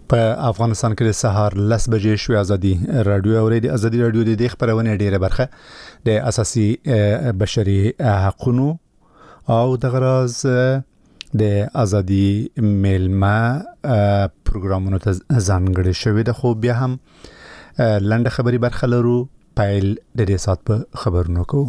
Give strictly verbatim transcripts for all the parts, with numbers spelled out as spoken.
په افغانستان کې د سهار لس بجې شوې ازادي رادیو اوریدي ازادي رادیو د دې خبرونه ډیره برخه د اساسي بشري حقوقو او د غراز د ازادي میلمه پروګرامونو ته ځانګړي شوی د خو بیا هم لنډه خبري برخه لرو پایل د دې سات په خبرونو کو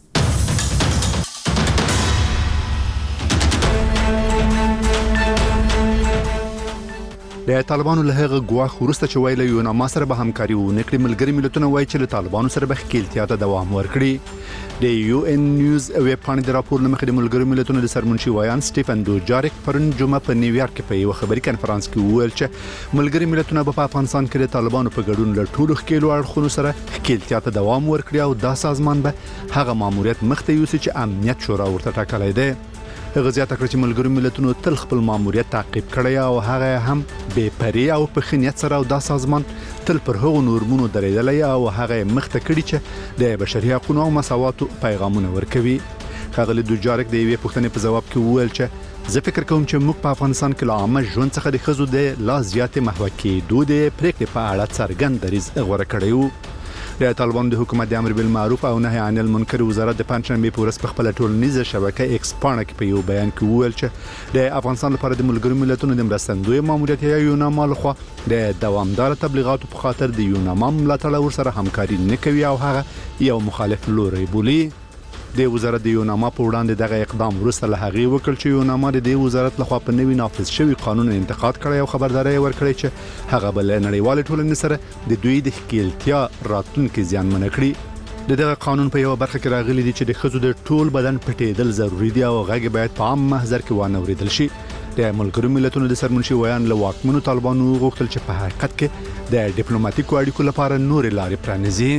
د طالبانو له هغه غواخ ورسته چې ویل یو نه ما سره به همکاري ونکړي ملګری ملتونه وایي چې له طالبانو سره به خپلتیا ته دوام ورکړي د یو ان نیوز ویب پاڼې د راپور لمخې د ملګری ملتونو د سرمنشي وایان سټيفن دوجاریک پرون جمعه په نیویارک کې په یو خبري کانفرنس کې وویل چې ملګری ملتونه په افغانستان کې د طالبانو په ګډون له ټولو خکېلو اړخونو سره خپلتیا ته دوام ورکړي او دا سازمان به هغه ماموریت مخته یوسي چې امنیت شورا ورته ټاکلی دی هغه زیاته کړ چې ملګری ملتونو تل خپل ماموریت تعقیب کړی او هغه هم بے پرې او په خنیت سره او دا سازمان تل پر هغو نورمونو درېدلی او هغه مخته کړی چې د بشري حقوقو او مساواتو پیغامونه ورکوي خغلی دوجاریک د یوې پوښتنې په جواب کې وویل چې زه فکر کوم چې موږ په افغانستان کې له عامه ژوند څخه د ښځو د لا زیاتې محوه کېدو د پریکړې په اړه څرګند دریځ غوره کړی و د طالبانو د حکومت د امر بالمعروف او نهي عن المنکر وزارت د پنځشنبه په ورځ په خپل ټولنیزه شبکه ایکس پاڼه کې په یو بیان کې وویل چې د افغانستان لپاره د ملګرو ملتونو د مرستندوی ماموریت یا یوناما لخوا د دوامدار تبلیغاتو په خاطر د یوناما ملاتړ ورسره همکاري نه کوي او هغه یو مخالف لوري بولي د وزارت د یوناما په وړاندې دغه اقدام وروسته له هغه وکړ چې یوناما د دې وزارت لخوا په نوي نافذ شوی قانون انتقاد کړی او خبرداري ورکړی چې هغه بل نړیوال ټولنې سره د دوی د خپلتیا راتلونکو زیانمن کړي دغه قانون په یو برخه کې راغلی دی چې د ښځو د ټول بدن پټېدل ضروری دی او هغه باید په عام محضر کې وانه ورېدل شي د ملګرو ملتونو د سرمنشي ویان له واکمنو طالبانو غوښتل چې په حقیقت کې د ډیپلوماټیکو اړیکو لپاره نور لارې پرانیزي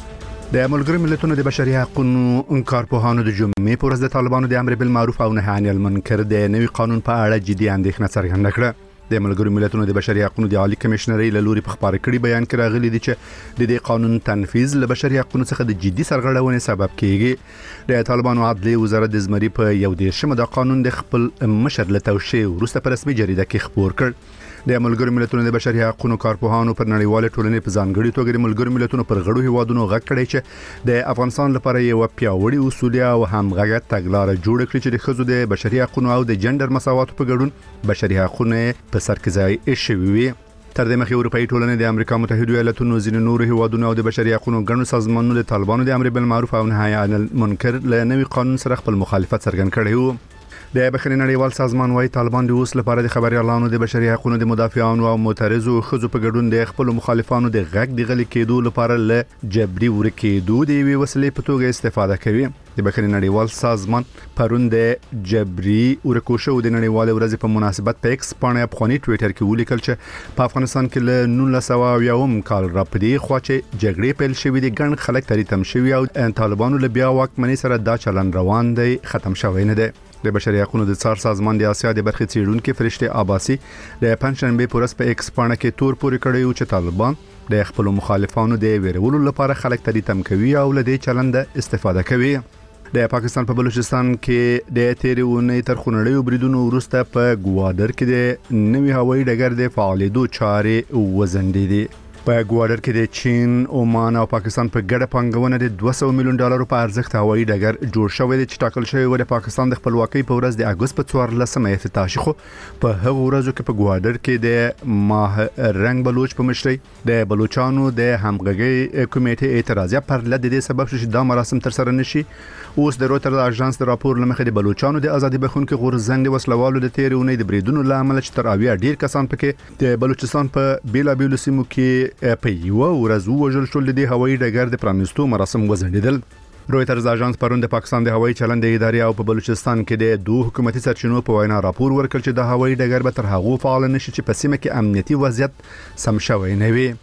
د ملګرو ملتونو د بشري حقوقو کارپوهانو د جمعې په ورځ د طالبانو د امر بالمعروف او نهي عن المنکر د نوي قانون په اړه جدي اندېښنه څرګنده کړه د ملګرو ملتونو د بشري حقوقو د عالی کمشنري له لوري په خبري کړي بیان کې راغلي دي چې د دې قانون تنفيذ له بشري حقوقو څخه د جدي سرغړونې سبب کیږي د طالبانو عدلي وزارت د زمري په یو دیرشمه د قانون د خپل مشر له توشیح وروسته په رسمي جریده کې خبر کړ د ملګرو ملتونو د بشري حقوقو کارپوهانو پر نړیواله ټولنې په ځانګړي توګه د ملګرو ملتونو پر غړو هیوادونو غږ کړی چې د افغانستان لپاره یو پیاوړی اصول او همغږه تګلارې جوړ کړي چې د ښځو د بشري حقوقو او د جندر مساواتو په ګډون بشري حقوقو په سر کې ځای شوي وي تر دې مخکې اروپאי ټولنې د امریکا متحده ایالاتونو ځینې نور هیوادونو او د بشري حقوقو ګڼو سازمانونو د طالبانو د امر بالمعروف او نهي عن المنکر له نوي قانون سره خپل مخالفت څرګند کړی و د بخښنې نړیوال سازمان وايي طالبان د اوس لپاره د خبريالانو د بشري حقوقو د مدافعانو او معترضو خزو په ګډون د خپل مخالفانو د غږ د غلي کېدو لپاره له جبري ورکېدو د وی وسلې په توګه استفاده کوي د بخښنې نړیوال سازمان پرون د جبري ورکوشو د نړیوال ورځ په مناسبت په ایکس باندې افغاني ټوئیټر کې ولیکل چې په افغانستان کې له نولس سوه یوم کال راپدې خو چې جګړې پیل شوې دي ګڼ خلک تریتم شوی او طالبانو له بیا واکمنۍ سره دا چلن روان دی ختم شوی نه دی د بشري حقوقو د څار سازمان د آسیا د برخې څیړونکو فرشته عباسي د پنځشنبه په ورځ په ایکس باندې کې تور پورې کړی او چې طالبان د خپل مخالفانو د ویرولو لپاره خلک تریتم کوي او له دې چلند استفاده کوي د پاکستان په بلوچستان کې د تیرې ونې تر خونړیو بریدونو وروسته په ګوادر کې د نوي هوایي ډګر د فعالیدو چارې وزندې دي په ګوادر کې د چین، عمان او پاکستان په ګډه پنګونه د دوه سوه میلیون ډالرو په ارزښت هوایي ډګر جوړ شوی دی چې ټاکل شوی و د پاکستان د خپلواکۍ په ورځ د اګوست په څوارلسمه افتتاح شو په هغه ورځو کې په ګوادر کې د ماه رنگ بلوچ په مشرۍ د بلوچانو د همغږي کمیټې اعتراضیه پر لد د سبب شو چې دا مراسم تر سره نشي اوس د روټر د اژانس د راپور لمخې د بلوچانو د ازادي بخونکو غورځنګ وسلوالو د تیرې ونې د بریدونو لامل چې تر اویا ډیر کسان پکې د بلوچستان په بیلا بیلو سیمو کې په یو ورځ وژل شول د هوایي ډګر د پرانیستو مراسم وزندیدل رويټرز اژانس پرون د پاکستان د هوایي چلند د ادارې او په بلوچستان کې د دوه حکومتي سرچینو په وینا راپور ورکړ چې د هوایي ډګر به تر هغه فعال نشي چې په سیمه کې امنیتي وضعیت سم شوی نه وي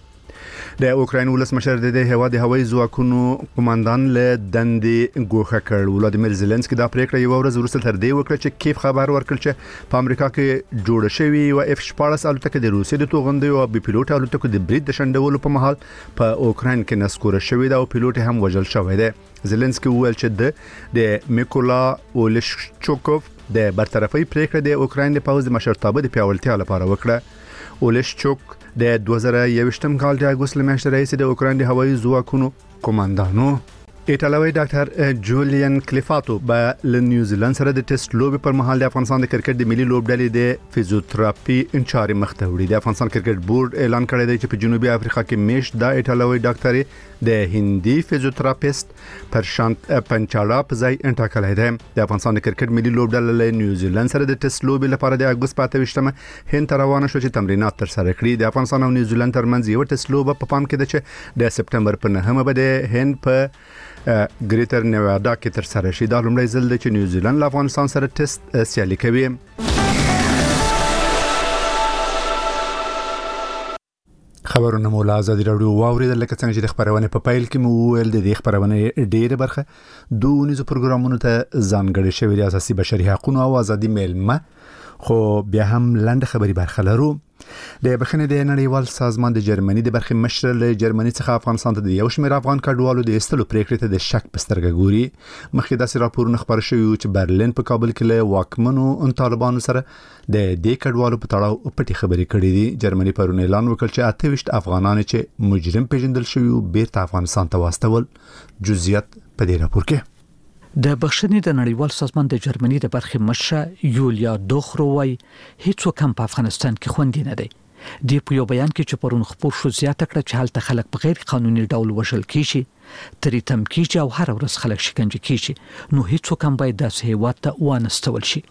د اوکراین ولسمشر د هوا د هوایي ځواکونو قوماندان له دندې ګوښه کړ ولادیمیر زيلنسکي دا پریکړه یو ورځ وروسته تر دې وکړه چې کیف خبر ورکړ چې په امریکا کې جوړ شوی او اف شپاړس الوتکه د روسیې د توغندي او بي پیلوټ الوتکو د برید د شندولو په محل په اوکراین کې نسکوره شوی دا او پیلوټ هم وژل شوی دی زيلنسکي وویل چې د میکولا اولشچوکوف د برطرفي پریکړه د اوکراین د پوځ د مشرتابه د پیاوړتیا لپاره وکړه اولشچوک د دوه زره یوویشتم کال د اګوست لمشت رئیس د اوکراین د هوایي ځواکونو کمانډانو ایټالوي ډاکټر جولین کلیفاتو به له نیوزیلند سره د ټیسټ لوبي پر مهال د افغانستان د کرکټ د ملي لوبډلې د فزیوتراپي انچاري مخته وړي. د افغانستان کرکټ بورډ اعلان کړی دی چې په جنوبي افریقا کې میش د ایټالوي ډاکټر د هندي فزیوتراپیست پرشانت پنچالا په ځای انټاکلای دی. د افغانستان د کرکټ ملي لوبډله له نیوزیلند سره د ټیسټ لوبي لپاره د اګوست په اتهشتمه هند روانه شو چې تمرینات تر سره کړي. د افغانستان او نیوزیلند ترمنځ یو ټیسټ لوب په پام کې ده چې د سپټمبر په نهمه به د هند په ګریټر نیوادا کې تر سره شي. دا لومړی ځل دی چې نیوزیلند له افغانستان سره ټیسټ سیالي کوي. خبرونه مو له ازادي راډیو واوریدل، لکه څنګه چې د خبرونه په پایل کې مو ویل د دې خبرونه ډیره برخه دوه نيزو پروګرامونو ته ځانګړي شوی د اساسي بشري حقوقو او ازادي میلمه، خو بیا هم لاندې خبري برخه لرو. د بخښنې د نړیوال سازمان د جرمني د برخې مشر له جرمني څخه افغانستان ته د یو شمېر افغان کډوالو د استلو پریکړې ته د شک په سترګه ګوري. مخکې داسې راپورونه خبر شوي چې برلین په کابل کې له واکمنو طالبانو سره د دې کډوالو په تړاو پټي خبرې کړې دي. جرمني پرون اعلان وکړ چې اته ویشت افغانان چې مجرم پیژندل شوي بیرته افغانستان ته واستول. جزئیات په دې راپور کې. د بخښنې د نړیوال سازمان د جرمني د برخې مشر یولیا دوخروي هیڅ وکم په افغانستان کې خوندې نه دی. د په یو بیان کې چې پرون خبر شو زیاته کړه چې هلته خلک په غیر قانوني ډول وژل کیږي، تریتم کیږي او هر ورځ خلک شکنجه کیږي، نو هیڅ وکم باید داسې هیواد ته وانستول شي.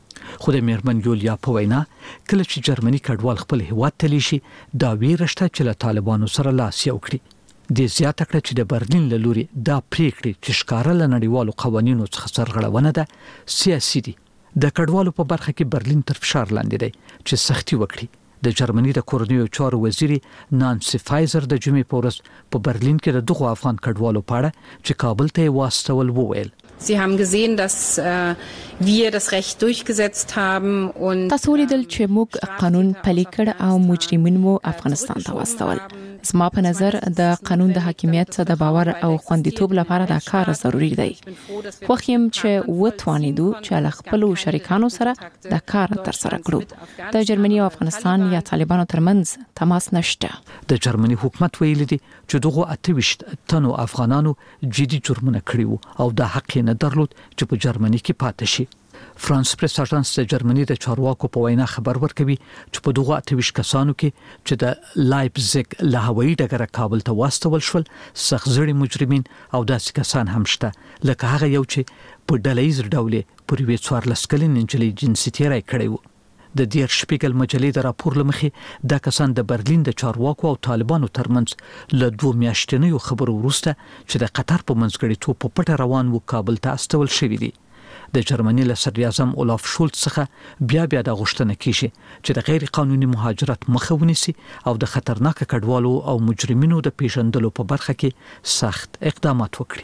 خو د میرمن یولیا په وینا کله چې جرمني کډوال خپل هیواد ته لیشي دا ویرشته چې له طالبانو سره لاس یو کړي. د زیاته کړه چې د برلین له لوري دا پریکړې چې ښکارا له نړیوالو قوانینو څخه سرغړونه ده سیاسي دي. د کډوالو په برخه کې برلین تر فشار لاندې دی چې سختي وکړي. د جرمني د کورنیو چارو وزیر نانسی فایزر د جمعې په ورځ په برلین کې د دغو افغان کډوالو په اړه چې کابل ته واستول وویل. Sie haben gesehen, dass äh, wir das Recht durchgesetzt haben und تاسو ولیدل چې موږ قانون پلي کړ او مجرمین مو افغانستان ته واستول. زما په نظر د قانون د حاکمیت د باور او خوندیتوب لپاره دا کار ضروری دی. خو خیم چې وټوانیدو چې له خپل شریکانو سره دا کار تر سره کړو. د جرمني او افغانستان یا طالبانو ترمنځ تماس نشته. د جرمني حکومت ویلي دي چې دغه اته ویشت تنو افغانانو جدي جرمونه کړی وو او د حق نه درلود چې په جرمني کې پاتې شي. فرانس پریس اژانس د جرمني د چارواکو په وینا خبر ورکوي چې په دغه اته ویشت کسانو کې چې د لایپزیګ له هوایي ډګره کابل ته واستول شول سخزړي مجرمین او داسې کسان هم شته لکه هغه یو چې په ډلهیز ډول پر وی څوارلس کلنې نجلۍ جنسي تیری کړی وو. د دیر شپیګل مجلې د راپور لمخې دا کسان د برلین د چارواکو او طالبانو ترمنځ له دوه میاشتنیو خبرو وروسته چې د قطر په منځګړیتوب په پټه روان وو کابل ته استول شوي دي. د جرمني له صدر اعظم اولاف شولټ څخه بیا بیا د غوښتنه کیږي چې د غیر قانوني مهاجرت مخه ونیسي او د خطرناک کډوالو او مجرمینو د پیژندلو په برخه کې سخت اقدامات وکړي.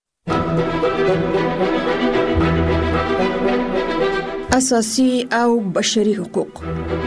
اساسي او بشري حقوق.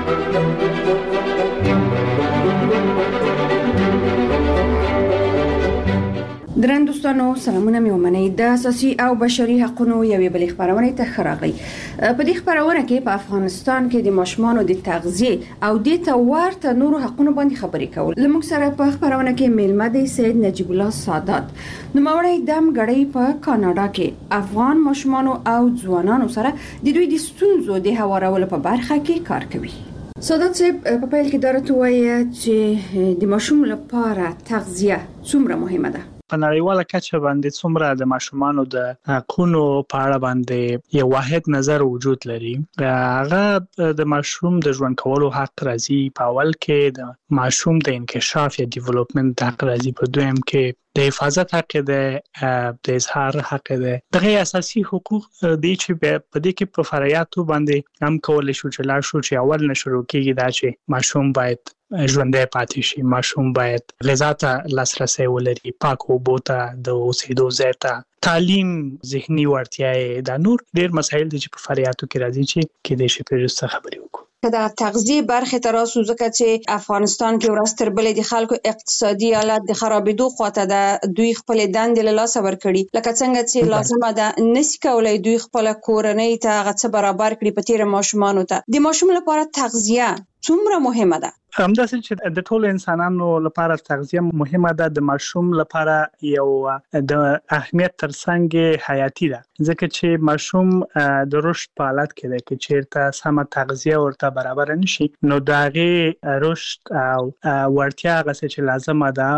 درن دوستانو سلامونه مې ومنئ. د اساسي او بشري حقوقو یوې بلې خبرونه ته خراغلی. په دې خبرونه کې په افغانستان کې د ماشومانو د تغذیه او د تورته نورو حقوقو باندې خبرې کول. لموږ سره په خبرونه کې میلمه دی سید نجیب الله سادات، نوموړی دم غړی په کاناډا کې افغان ماشومانو او ځوانانو سره د دوی د ستونزو د هوارولو په برخه کې کار کوي. سادات صاحب په پیل کې درته وایي چې د ماشوم لپاره تغذیه څومره مهمه ده. په نړیواله کچه باندې څومره د ماشومانو د حقوقو په اړه باندې یو واحد نظر وجود لري. هغه د ماشوم د ژوند کولو حق راځي په اول کې، د ماشوم د انکشاف یا ډیولپمنت حق راځي په دویم کې، د حفاظت حق ده، د اظهار حق ده. دغه اساسي حقوق دي چې په دې کې په فرایاتو باندې هم کولای شو چې لا شو چې اول نه شروع کیږي دا چې ماشوم باید ژوندۍ پاتې شي، ماشوم باید غذا ته لاسرسی ولري، پاک اوبو ته، د اوسېدو ځای ته، تعلیم، ذهني وړتیاوې، دا نور ډېر مسایل دي چې په فرایاتو کې راځي چې کېدای شي پرې وروسته خبرې وکړو. د تغذیه برخه تر اوسه ځکه چې افغانستان کې ورځ تر بلې د خلکو اقتصادي حالت د خرابېدو خواته د دوی خپل دندې له لاسه ورکړي، لکه څنګه چې لازمه ده نسی کولای دوی خپل کورنۍ ته هغه څه برابر کړي په تیر ماشومانو ته. د ماشوم لپاره تغذیه څومره مهمه ده؟ همداسې چې د ټولو انسانانو لپاره تغذیه مهمه ده، د ماشوم لپاره یو د اهمیت ترڅنګ حیاتي ده، ځکه چې ماشوم د رشد په حالت کې ده چې چیرته سمه تغذیه ورته برابر نشي نو د هغې رشد او وړتیا هغه چې لازمه ده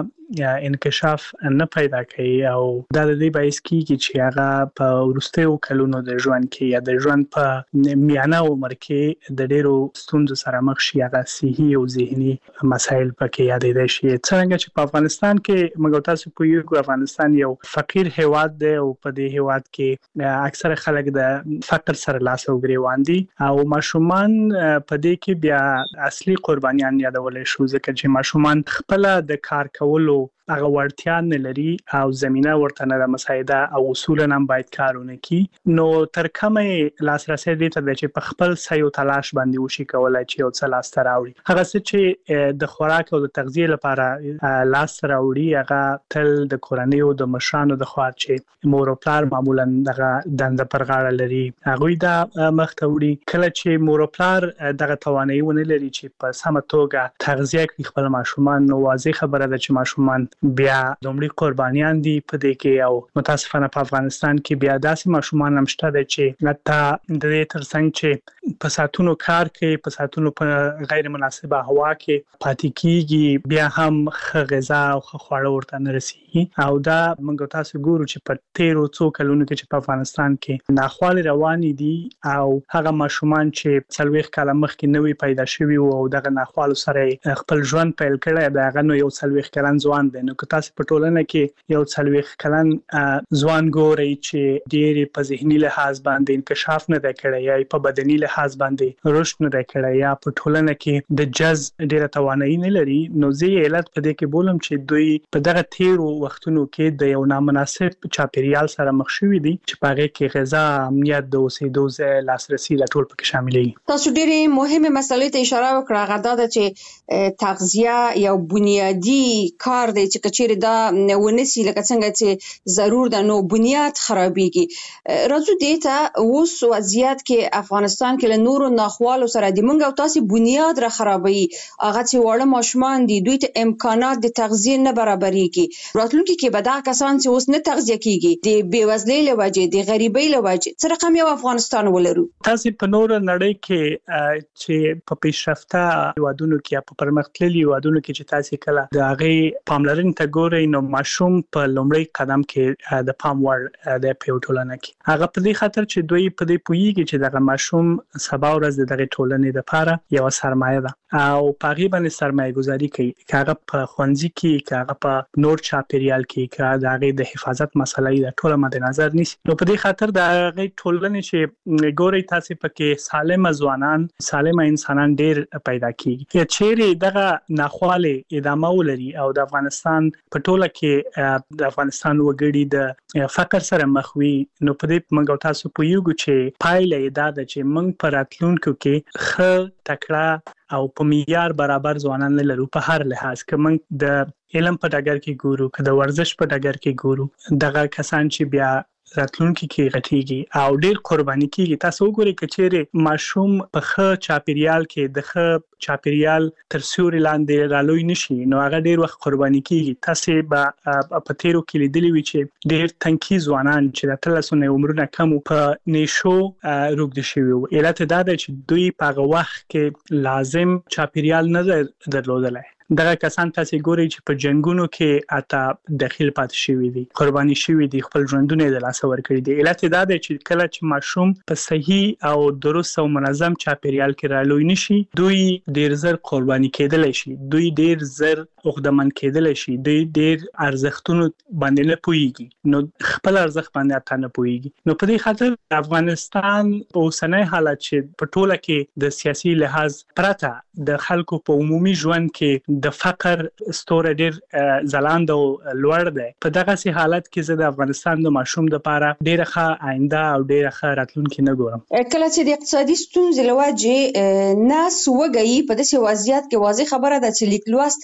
انکشاف نه پیدا کوي او دا د دې باعث کیږي چې هغه په وروستیو کلونو د ژوند کې یا د ژوند په میانه عمر کې د ډیرو ستونزو سره مخ شي، هغه صحي او ذهني مسایل پکې یادېدای شي. څنګه چې په افغانستان کې موږ تاسو پوهیږو افغانستان یو فقیر هیواد دی او په دې هیواد کې اکثره خلک د فقر سره لاس او ګریوان دي او ماشومان په دې کې بیا اصلي قربانیان یادولای شو، ځکه چې ماشومان خپل د کار کولو هغه وړتیا نه لري او زمينه ورته نه مساعده او اصولا هم باید کارونه کی، نو تر کومه لاسرسي دي ته چې په خپل سيو تلاش باندې وشي کولای چې یو څه لاس ته راوړي. هغه څه چې د خوراک او د تغذیه لپاره لاس ته راوړي هغه تل د کورنۍ او د مشرانو د خوا چې مور او پلار معمولا دغه دنده پر غاړه لري هغه دا مخ ته وړي. کله چې مور او پلار دغه توانایي ونه لري چې په سمه توګه تغذیه کوي خپل ماشومان، نو واضح خبره ده چې ماشومان بیا دومره قربانیان دي په دې کې او متاسفانه په افغانستان کې بیا داسې ماشومان هم شته چې حتی د دې ترڅنګ چې په ساتونو کار کوي، په ساتونو په غیر مناسبه هوا کې پاتې کیږي، بیا هم غذا او خواړه ورته نه رسیږي او دا موږ تاسو ګورو چې په تیرو څو کلونو کې چې په افغانستان کې ناخوالې روانې دي او هغه ماشومان چې څلويخ کاله مخکې نوې پیدا شوي او دغه ناخوالو سره خپل ژوند پیل کړی دا هغه نو یو څلويخ کلن ځوان دی. نو که تاسو په ټولنه کې یو څلويخ کلن ځوان ګورئ چې ډېر په ذهني لحاظ باندې انکشاف نه دی کړی یا په بدني لحاظ باندې رشد نه دی کړی یا په ټولنه کې د جز ډېر توانایي نه لري، نو زه علت په دې کې بولم چې دوی په دغه تیرو وختونو کې د یو نامناسب چاپیریال سره مخ شوي دي چې په هغه کې غذا، امنیت، د اوسېدو ځای، لاسرسي لا ټول پکې شامل دي. تاسو ډېرې مهمه مسلې ته اشاره وکړه، هغه دا ده چې تغذیه یو بنیادی کار دی چې کچېره دا ونسی لکه څنګه چې ضرور ده نو بنیاد خرابېږي. راځو دې ته اوس وضعیت کې افغانستان کې له نورو ناخوالو سره د منګ او تاسو بنیاد را خرابوي، هغه چې وړه ماشومان دي دوی ته امکانات د تغذیه نه برابرېږي، راتلونکي کې به دا کسان چې اوس نه تغذیه کیږي د بیوزلۍ له وجې د غریبۍ له وجې څه رقم یو افغانستان ولرو. تاسو په نور نړۍ کې چې په پیشرفته هیوادونو کې په پرمختللي هیوادونو کې چې تاسو کله د هغه پاملرنې ته ګورئ نو ماشوم په لومړی قدم کې د پام وړ د پیوټولنه کې هغه په دې خاطر چې دوی په دې پوهیږي چې دغه ماشوم سبا ورځ دغه ټولنې لپاره یو سرمایه ده او په غیبه سرمایه گذاري کوي، کاغه په خوندزي کې کاغه په نور چاپیریال کې کاغه دغه د حفاظت مسلې د ټوله مد نظر نیسي. نو په دې خاطر دغه ټولنې چې ګوري تاسو پکې سالم ځوانان، سالم انسانان ډېر پیدا کیږي چې دغه ناخواله ادامه ولري او د افغانستان په ټوله کې د افغانستان وګړي د فقر سره مخ وي، نو په دې موږ تاسو په یو چې پایله دا ده چې موږ پر راتلونکو کې خ تکړه او په معیار برابر ځوانان لرو په هر لحاظ کې. موږ د علم په ډګر کې ګورو، که د ورزش په ډګر کې ګورو، دغه کسان چې بیا راتلونکي کې غټيږي او ډېر قرباني کیږي. تاسو وګورئ کچېره ماشوم په ښه چاپیریال کې د ښه چاپیریال تر سیوري لاندې رالوي نشي نو هغه ډېر وخت قرباني کیږي. تاسو به په تیرو کې لیدلی وي چې ډېر تنکي ځوانان چې د تلسونه عمرونه کم په نشو روږدي شوي وو، علت دا ده چې دوی په هغه وخت کې لازم چاپیریال نه درلودلای. دغه کسان تاسو ګورئ چې په جنگونو کې اته داخل پات شوي دي، قرباني شوي دي، خپل ژوندونه د لاس ورکړي دي. علت دا دی چې کله چې ماشوم په صحیح او درست او منظم چاپیریال کې رالوي نشي دوی ډیر زر قرباني کېدل شي، دوی ډیر زر عقدمن کېدل شي، دوی ډیر ارزښتونو باندې نه پوهیږي، نو خپل ارزښت باندې اته نه پوهیږي. نو په دې خاطر افغانستان په اوسنۍ حالت چې په ټوله کې د سیاسي لحاظ پرته د خلکو په عمومي ژوند کې د فقر ستوره ډیر ځلاند او لوړ دی، په دغه سي حالت کې زه د افغانستان د ماشوم لپاره ډیره ښه آینده او ډیره ښه راتلونکي نه ګورم. کله چې د اقتصادي ستونزې لوجه ناس وګي په داسې وضعیت کې واضح خبره ده چې لیک لوست هم نه کیږي.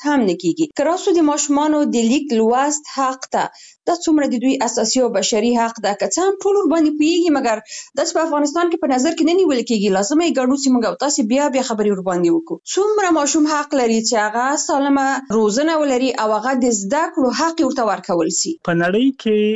کیږي. کراسو د ماشومانو د لیک لوست حق ته دا څومره د دوی اساسي او بشري حق ده، که څه هم ټول باندې پیږي مګر د په افغانستان کې په نظر کې نه نیول کیږي. لازمه یې ګڼو چې موږ تاسو بیا بیا خبرې ور باندې وکړو. څومره ماشوم حق لري چې هغه سالمه روزنه ولري او هغه د زده کړو حق ورته ورکول شي. په نړۍ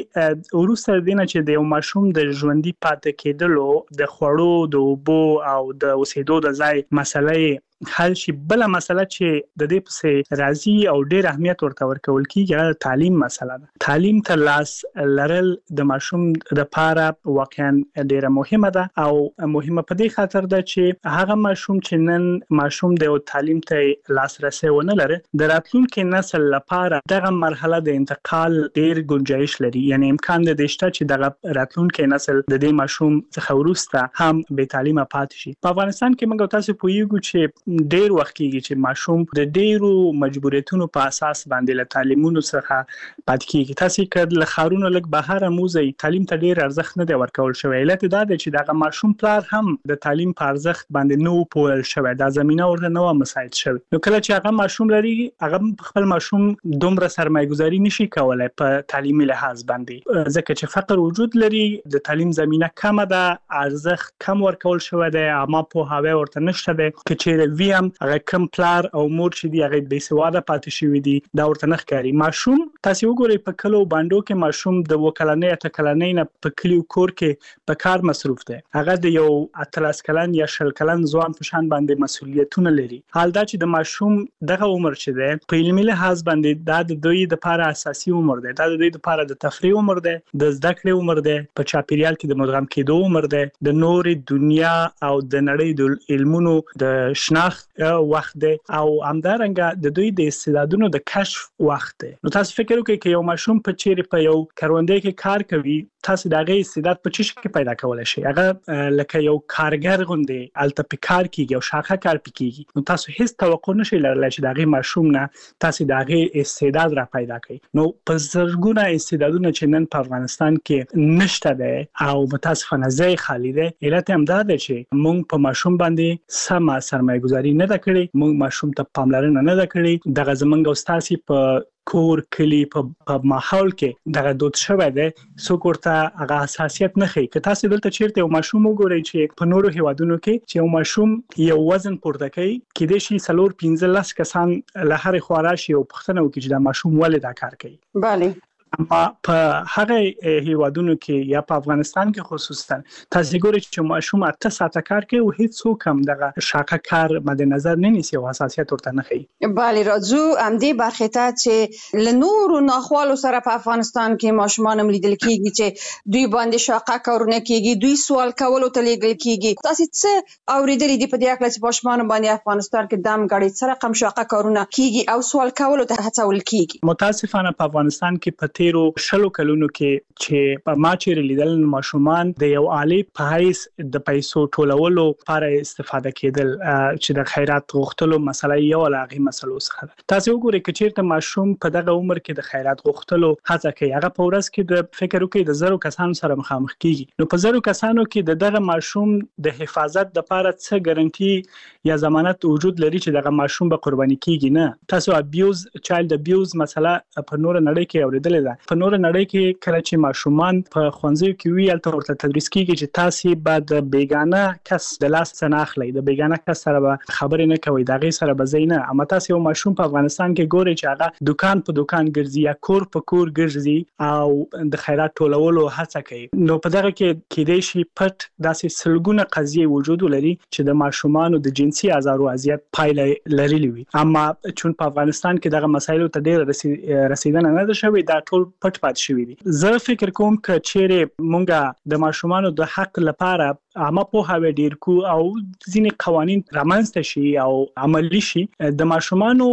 کې وروسته دینه چې د یو ماشوم د ژوندۍ پاتې کېدلو د خوړو د اوبو او د اوسېدو د ځای مسلې حل شي. بل مسله چې د دې په راځي او ډېر اهمیت ورته ورکول کیږي تعلیم مسله ده. تعلیم ته لاس لرل د ماشوم د لپاره واقعا ډېره مهمه ده او مهمه په دې خاطر ده چې هغه ماشوم چې نن ماشوم د تعلیم ته لاسرسي ونه لري د راتلونکي نسل لپاره دغه مرحله د انتقال ډېر گنجائش لري. یعنی امکان د دې شته چې دغه راتلونکي نسل د دې ماشوم څخه ورسته هم به تعلیم پاتې شي. په افغانستان کې موږ تاسو پوهیږو چې ډیر وخت کېږي چې ماشوم د ډیرو مجبوریتونو په اساس باندې له تعلیمونو څخه پاتې کېږي. تاسو کله له خارونو لګ بهر موزي تعلیم ته ډیر ارزښت نه دی ورکول شوی. علت دا دی چې دغه ماشوم پلار هم د تعلیم په ارزښت باندې نو پوهل شوی، دا زمينه ورته نو مساعد شوی. نو کله چې هغه ماشوم لري هغه خپل ماشوم دومره سرمایه‌ګذاري نشي کولای په تعلیمي لحاظ باندې، ځکه چې فقر وجود لري، د تعلیم زمينه کمه ده، ارزښت کم ورکول شوی دی، اما په هغه ورته نشته دی. کچېره ویم هغه کم پلار او مور چې دی هغه بې سواده پاتې شوی دی، دا ورته نه ښکاري. ماشوم تاسو وګورئ په کلو باندې کې ماشوم د وکلنۍ ته کلنۍ نه په کلیو کور کې په کار مصروف دی، هغه د یو اتلس کلن یا شل کلن ځوان په شان باندې مسؤلیتونه لري. حال دا چې د ماشوم دغه عمر چې دی په علمي لحاظ باندې دا د دوی لپاره اساسي عمر دی، دا د دوی لپاره د تفریح عمر دی، د زده کړې عمر دی، په چاپیریال کې د مدغم کېدو عمر دی، د نورې دنیا او د نړۍ د علمونو د شناخت وخت دی او همدارنګه د دوی د استعدادونو د کشف وخت دی. نو تاسو فکر وکړئ چې یو ماشوم په چیرې په یو کاروندې کې کار کوي، تاسو دغه استعداد په چی شي پیدا کولای شي. هغه لکه یو کارګر غوندي الته په کار کیږي او شاخه کار پکېږي. نو تاسو هیڅ توقع نشئ لرلای چې دغه ماشوم نه تاسو دغه استعداد را پیدا کړئ. نو په زرګونه استعدادونه چې نن په افغانستان کې نشته ده او متاسفانه ځای خالی ده. علت هم دا ده چې موږ په ماشوم باندې سم سرمایه‌ګذاري نه ده کړې، موږ ماشوم ته پاملرنه نه ده کړې. دغه زمونږ استاد په کور کلی په ماحول کې دغه دوت شوی دی، څوک ورته هغه حساسیت نه ښيي. که تاسو دلته چیرته یو ماشوم وګورئ چې په نورو هیوادونو کې چې یو ماشوم یو وزن پورته کوي، کېدای شي څلور پنځه لس کسان له هرې خوا راشي او پوښتنه وکړي چې دا ماشوم ولې دا کار کوي. بله اما په هغه هیوادونو کې یا په افغانستان کې خصوصا تاسو ګورئ چې ماشوم اته ساعته کار کوي او هیڅ څوک هم دغه شاقه کار مد نظر نه نیسي او حساسیت ورته نه ښيي. بله راځو ام دې برخه ته چې لنور ناخوالو سره په افغانستان کې ماشومان هم لیدل کیږي چې دوی باندې شاقه کارونه کیږي، دوی سوال کولو ته لیږل کیږي. تاسو څه اوریدلې دي په دې اړه چې ماشومان باندې افغانستان کې دم غړي سره کم شاقه کارونه کیږي او سوال کولو ته هڅول کیږي؟ متاسفانه په افغانستان کې په تیرو شلو کلونو کې چې په ما چې لیدل ماشومان د یو عالی په حیث د پیسو ټولولو لپاره استفاده کېدل چې د خیرات غوښتلو مسله یو لاغي مسلو څخه ده. تاسو وګورئ چې چیرته ماشوم په دغه عمر کې د خیرات غوښتلو هڅه کوي، هغه په ورځ کې د فکر وکړي د زرو کسانو سره مخامخ کیږي. نو په زرو کسانو کې د دغه ماشوم د حفاظت لپاره څه ګارانټي یا ضمانت وجود لري چې دغه ماشوم به قرباني کیږي؟ نه. تاسو ابیوز چایلډ ابیوز مسله په نور نړۍ کې اوریدلې ده. په نور نړۍ کې کله چې ماشومان په ښوونځیو کې وی الته ورته تدریس کیږي چې تاسو به د بیگانه کس د لاس څخه اخلي، د بیگانه کس سره به خبرې نه کوي، دغه سره به زینه. اما تاسو یو ماشوم په افغانستان کې ګوري چې هغه دکان په دکان ګرځي یا کور په کور ګرځي او د خیرات ټولولو هڅه کوي. نو په دغه کې کېدای شي پټ داسې سلګونه قضیې وجود لري چې د ماشومانو د جنسي آزار او اذیت پایله لري وي. اما چون په افغانستان کې دغه مسایلو ته ډېر رسیدنه نه ده شوې، دا ټول پټ پات شوی دي. زه فکر کوم چې چیرې مونږه د ماشومانو د حق لپاره عامه پوهاوی ډیر کو او ځینې قوانين رامنځته شي او عملی شي د ماشومانو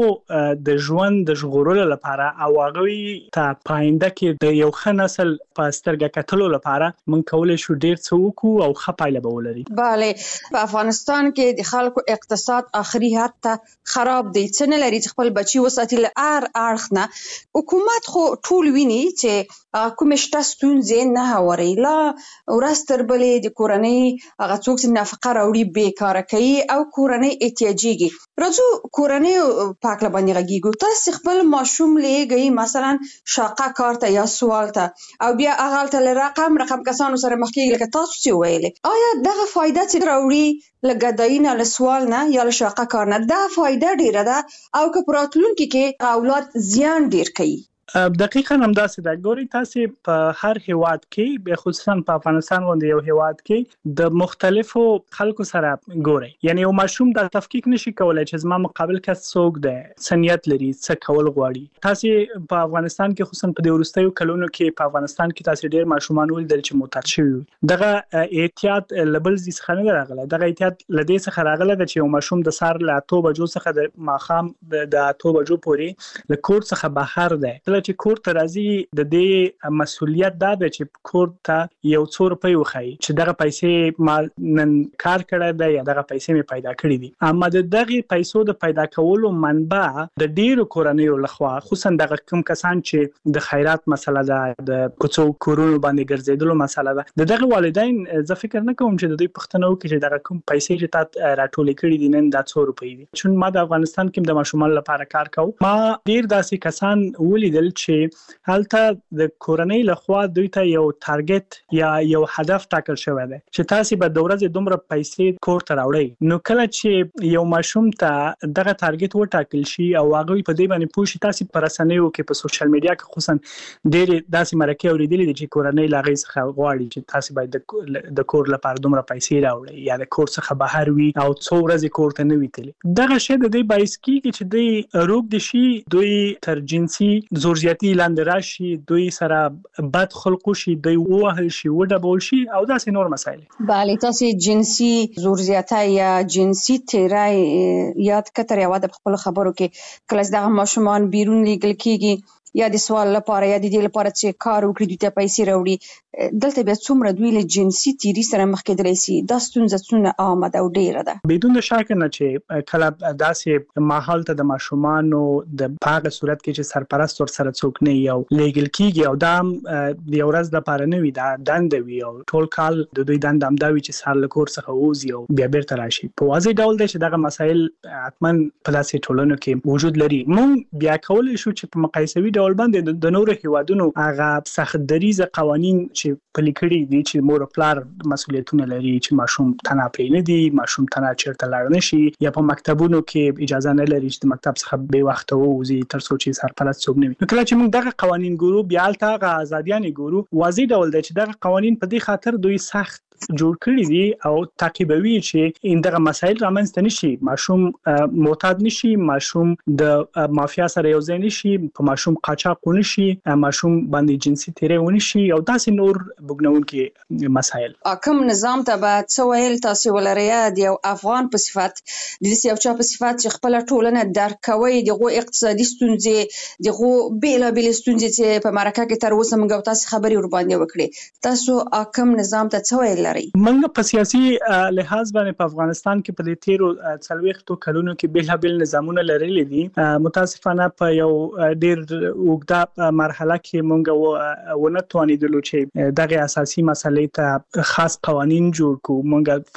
د ژوند د ژغورلو لپاره او هغه ته پاینده کې د یو ښه نسل په سترګه کتلو لپاره مونږ کولای شو ډیر څه وکړو او ښه پایله به ولري. بله په افغانستان کې د خلکو اقتصاد اخري حد ته خراب دی، څه نه لري چې خپل بچي وساتي. له ار اړخ نه حکومت خو ټول ویني چې کوم شته ستونزې نه هوري، لا ورستر بلې د کورنۍ هغه څوک چې نفقه راوړي بیکاره کوي او کورنۍ احتیاجيږي. راځو کورنۍ پاک لبانې غږیږو. تاسو خپل ماشوم لېږئ مثلا شاقه کار ته یا سوال ته او بیا هغه تل رقم رقم کسانو سره مخ کېږي لکه تاسو چې ویلې. آیا دغه فائدہ چې راوړي لګداینه له سوال نه یا له شاقه کار نه دا فائدہ ډیره ده او که پراتلونکي کې اولاد زیان ډیر کوي؟ دقیقاً همداسې ده. ګوري تاسو په هر هیواد کې خصوصا په افغانستان باندې یو هیواد کې د مختلفو خلکو سره ګوري، یعنی یو ماشوم د تفکیک نشي کولای چې زما مقابل کس څوک ده، سنیت لري، څه کول غواړي. تاسو په افغانستان کې خصوصا په د وروستیو کلونو کې په افغانستان کې تاسو ډیر ماشومان ولیدل چې معتاد شوي. دغه احتیاط لبل زی څخه نه راغله، دغه احتیاط لدې څخه راغله چې یو ماشوم د سار له اته بجو څخه د ماخام د اته بجو پورې له کور څخه بهر ده. چې کور ته راځي د دې مسولیت دا ده چې کور ته یو څو روپۍ وخی چې دغه پیسې ما نن کار کړی دی یا دغه پیسې می پیدا کړې دي. اما د دغه پیسو د پیدا کولو منبع د ډیرو کورنیو لخوا خصوصا دغه کوم کسان چې د خیرات مسله ده، د کوڅو کورونو باندې ګرځیدلو مسله ده، د دغه والدین زه فکر نه کوم چې د دوی پښتنو کې چې دغه کوم پیسې چې تا راټولې کړې دي نن د څو روپۍ دي. چون ما د افغانستان کې د ماشومان لپاره کار کوم، ما ډیر داسې کسان ولیدل چې هلته د کورنۍ لخوا دوی ته یو ټارګټ یا یو هدف ټاکل شوی دی چې تاسو به د ورځې دومره پیسې کور ته راوړئ. نو کله چې یو ماشوم ته دغه ټارګټ وټاکل شي او هغه په دې باندې پوه شي، تاسو پر رسنیو کې په سوشل میډیا کې خصوصا ډېر داسې مرکه اوریدلې دي چې کورنۍ لاغې څخه غواړي چې تاسو باید د کور لپاره دومره پیسې راوړئ یا د کور څخه بهر وي او څو ورځې کور ته نه وي تللی. دغه شی د دې باعث کیږي چې دوی روغ دي شي، دوی تر جنسي زورزیاتي لاندې راشي، دوی سره بد خلق شي، دوی وهل شي، وډبول شي او داسې نور مسایل. بله، تاسو جنسي زورزیاتي یا جنسي تیرای یاد کتر یو د خپل خبرو کې کله دغه ماشومان بیرون لیږل کیږي یا د سوال لپاره یا د دې لپاره چې کار وکړي دوی ته پیسې راوړي، دلته بیا څومره دوی له جنسي تیری سره مخ کېدلی سي. دا ستونزه څونه عامه ده او ډیره ده. بدون شک نه چې کله داسې ماحول ته د ماشومانو د هغه صورت کې چې سرپرست ور سره څوک نه یو لیږل کیږي او دا د یو ورځ لپاره نه وي، دا دنده وي او ټول کال د دوی دنده همدا وي چې سار له کور څخه ووځي او بیا بیرته راشي. په واضح ډول دی چې دغه مسایل حتما په داسې ټولنو کې وجود لري. موږ بیا کولی شو چې په مقایسوي ډول باندې د نورو هیوادونو هغه سخت دریزه قوانین چې پلي کړي دي چې مور او پلار مسؤلیتونه لري چې ماشوم تنها پرې نه دی، ماشوم تنها چیرته لاړ نشي یا په مکتبونو کې اجازه نه لري چې د مکتب څخه به وخت ووځي تر څو چې سرپرست څوک نه وي. نو کله چې موږ دغه قوانین ګورو بیا الته هغه ازادیان ګورو، واضح ډول دی چې دغه قوانین په دې خاطر دوی سخت جوړ کړی دي او تعقیبوي چې ان دغه مسایل رامنځته نشي، ماشوم معتاد نشي، ماشوم د مافیا سره یو ځای نشي، په ماشوم قاچاق ونشي، ماشوم باندې جنسي تیری ونشي او داسې نور بګنونکي مسایل. کوم نظام ته به څه ویل تاسو ولرئ د یو افغان په صفت، د دې یو چا په صفت چې خپل ټولنه درک کوي، دغه اقتصادي ستونزې، دغه بیلابل ستونزې چې په مرکه کې تر اوسه موږ تاسو خبري ور باندې وکړي، تاسو کوم نظام ته څه ویل؟ منګه په سیاسي لحاظ باندې په افغانستان کې په دې تیرو څلويختو کلونو کې بیلابل نظامونه لرلي دي. متاسفانه په یو ډیر وګړه مرحله کې مونږ ونه توانیدلو چې دغه اساسي مسلې ته خاص قوانين جوړ کړو. مونږ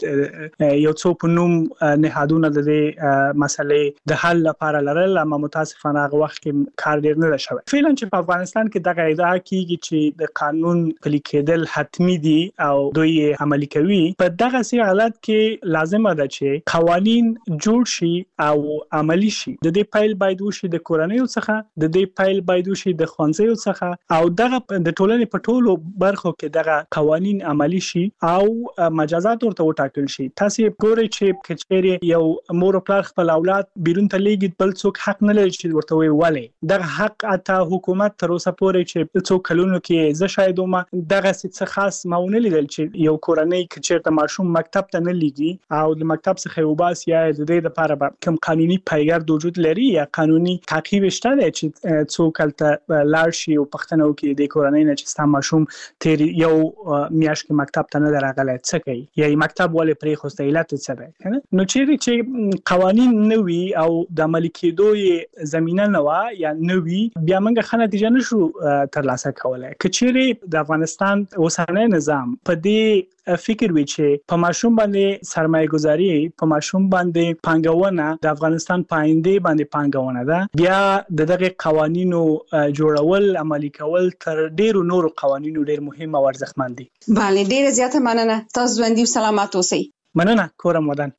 فقط یو څو په نوم نهادونه د دې مسلې د حل لپاره لرل، اما متاسفانه هغه وخت کې کار ډیر نه شوی. فعلا چې په افغانستان کې دغه ادعا کیږي چې د قانون پلي کېدل حتمی دي او دوی عملی کوي، په دغه سي حالت کې لازمه ده چې قوانين جوړ شي او عملی شي. د دې پایل باید وشي د کورنیو څخه، د دې پایل باید وشي د ښوونځیو څخه او دغه د ټولنې په ټولو برخو کې دغه قوانين عملی شي او مجازات ورته وټاکل شي. تاسو ګورئ چې کچېری یو مور او پلار خپل اولاد بیرون ته لیږي، بل څوک حق نه لري چې ورته وی ولې دغه حق اته حکومت تر اوسه پورې چې څو کلونو کې زه شاید ما دغه څه خاص ماونه لیدل چې یو کورنۍ کې چیرته ماشوم مکتب ته نه لیږي او د مکتب څخه وباس یا د دې لپاره کوم قانوني پیګر د وجود لري یا قانوني تعقیب شته چې څوک ته لاړ شي او پښتنو کې د کورنۍ نه چې ستا ماشوم تیر یو میاشت کې مکتب ته نه راغلی څه کوي یا مکتب ولې پرې خوسته علت څه ده. نو چیرې چې قوانین نه وي او د عملي کېدو زمينه نه و یا نه وي، بیا موږ ښه نتیجه نشو ترلاسه کولای. که چیرې د افغانستان اوسنی نظام په دې دې فکر وی چې په ماشوم باندې سرمایه گذاري په ماشوم باندې پانګونه د افغانستان پاینده باندې پانګونه ده بیا د دغه قوانینو جوړول عملي کول تر ډیرو نورو قوانینو ډیر مهم او ارزښتمن دي. بله ډیره زیاته مننه. تاسو ژوندي او سلامات اوسئ. مننه. کورم ودان.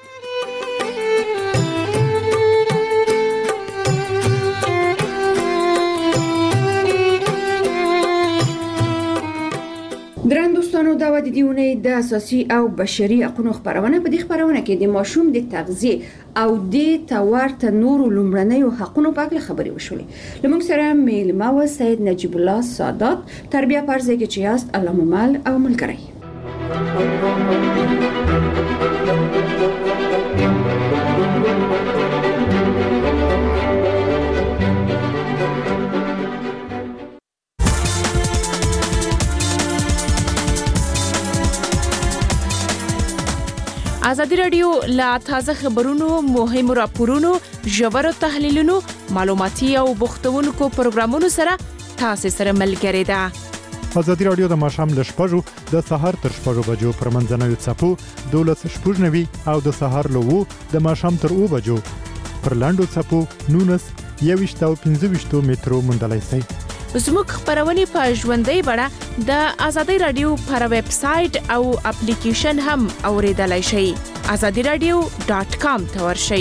درن دوستانو دا و د دیونه د اساسي او بشري حقوقو خبرونه په دې خبرونه کې د ماشوم د تغذیه او د تورته نورو لومړنیو حقوقو په اړه خبرې وشولې. لمونږ سره میلمه و سید نجیب الله سادات تربیه پرځای کې چې است علامه مال او ملګری. ازادي رادیو لا تازه خبرونو مهم راپورونو ژور تحلیلونو معلوماتي او بوختونکو پروګرامونو سره تاسو سره ملګری ده. ازادي رادیو د ماشام ل شپږو د سهار تر شپږو بجو پر منځنوي چپو دولس شپږنوي او د سهار له وو د ماشام تر او بجو پر لاندو چپو نونس یويشت او پنځه مترو مندلای سي. زموږ خبرونه په ژوندۍ بڼه د ازادي رادیو پر ویب سټ او اپلیکیشن هم اوریدلای شئ. azadi radio dot com ته ورشئ.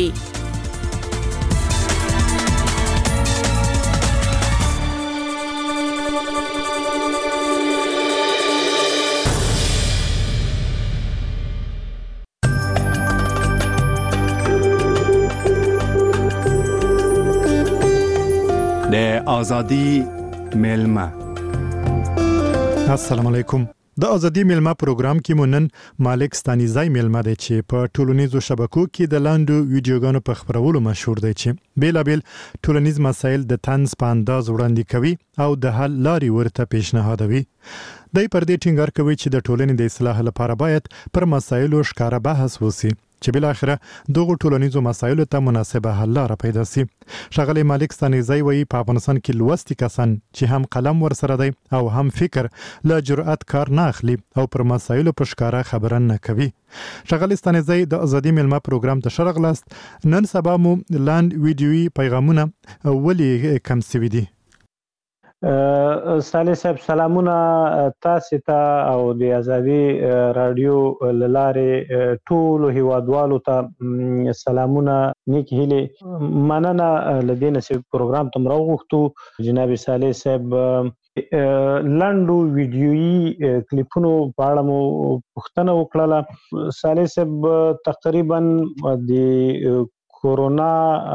د ازادي میلمه. السلام علیکم. د ازادي میلمه پروګرام کې مونن مالک ستانیزای میلمه دی چې په ټولنیزو شبکو کې د لاندو ویډیوګانو په خبرولو مشهور دی چې بیلابل ټولنیز مسایل د طنز په انداز وړاندې کوي او د حل لارې ورته پیشنهادوي. دای پر دې ټینګار کوي چې د ټولنې د اصلاح لپاره باید پر مسایلو ښکاره بحث وسی چې بل اخره دغه ټولنیزو مسایلو ته مناسبه حل لاره پیدا سي. شغله مالک ستانیزای وایي په افغانستان کې لوستي کسان چې هم قلم ورسره دی او هم فکر لا جرأت کار نه اخلي او پر مسایلو په ښکاره خبره نه کوي. شغله ستانیزای د ازادي میلمه پروګرام ته شرغلاست. نن سبا مو لاند ویډیوي پیغامونه ولې کم سوي دي. صالح صاحب سلامونه تاسو ته او د ازادي رادیو لاره ټول هیوادوالو ته سلامونه نیک هیله مننه لدینه چې پروګرام تم راغوښتو جناب صالح صاحب لاندو ویډیويي کلیپونو په اړه مو پوښتنه وکړه. صالح صاحب تقریبا د کورونا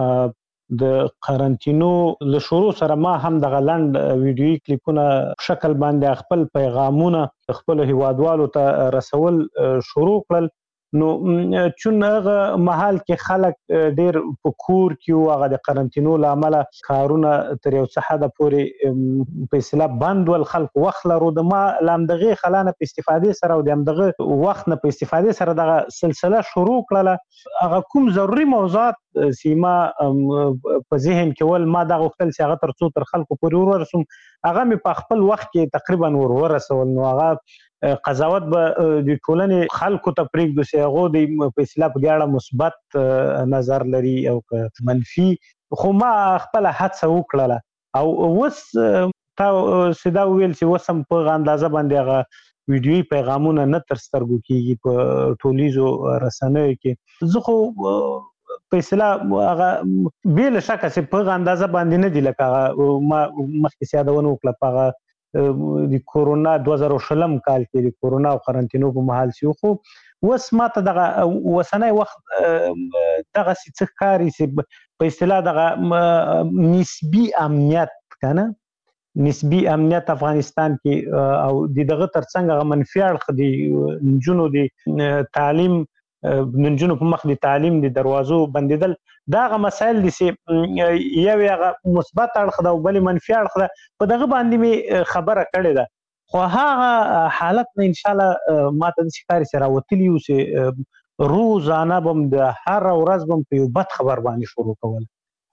د قرنټینو له شروع سره ما هم د غلند ویډیوي کلیپونه شکل باندې خپل پیغامونه خپل هیوادوالو ته رسول شروع کړل. نو چون هغه محل کې خلک ډیر په کور کې هغه د قرنټینو لامل کارونه تر یو څه حد پورې په اصطلاح بند ول خلک وخت لرو د ما لامدغه خلانه په استفاده سره او دغه وخت نه په استفاده سره دغه سلسله شروع کړله. هغه کوم ضروري موضوعات سیما په ذهن کې ول ما دغه وختل چې هغه تر څو تر خلکو پورې ورسوم هغه مې په خپل وخت کې تقریبا ور ورسول. نو هغه قضاوت به د ټولنې خلکو ته پرېږدو چې هغه د په اصطلاح په اړه مثبت نظر لري او منفي، خو ما خپل هڅه وکړه او اوس تا سیدا ویل چې وسم په اندازه باندې هغه ویډیوي پیغامونه نه تر سترګو کیږي په ټولیزو رسنیو کې. زه خو په اصطلاح هغه بیل شکه چې په اندازه باندې نه دی لکه ما مخکې یادونه وکړه په د کورونا دوه زره شلم کال کې د کورونا او قرنټینو په محل سیو خو وس ماته دغه وسنۍ وخت دغه څه کاری چې په اصطلاح دغه نسبی امنیت کنه نسبی امنیت افغانستان کې او دغه ترڅنګ منفي اړخ دی نجونو دی تعلیم نجونو په مخ د تعلیم د دروازو بندیدل داغه مسائل دي چې یو هغه مثبت اړخ ده او بل منفي اړخ ده په دغه باندې می خبره کړې ده. خو هغه حالت نه ان شاء الله ماته د شکاري سره وتلی او چې روزانه بم د هر ورځ بم په یو بد خبر باندې شروع کول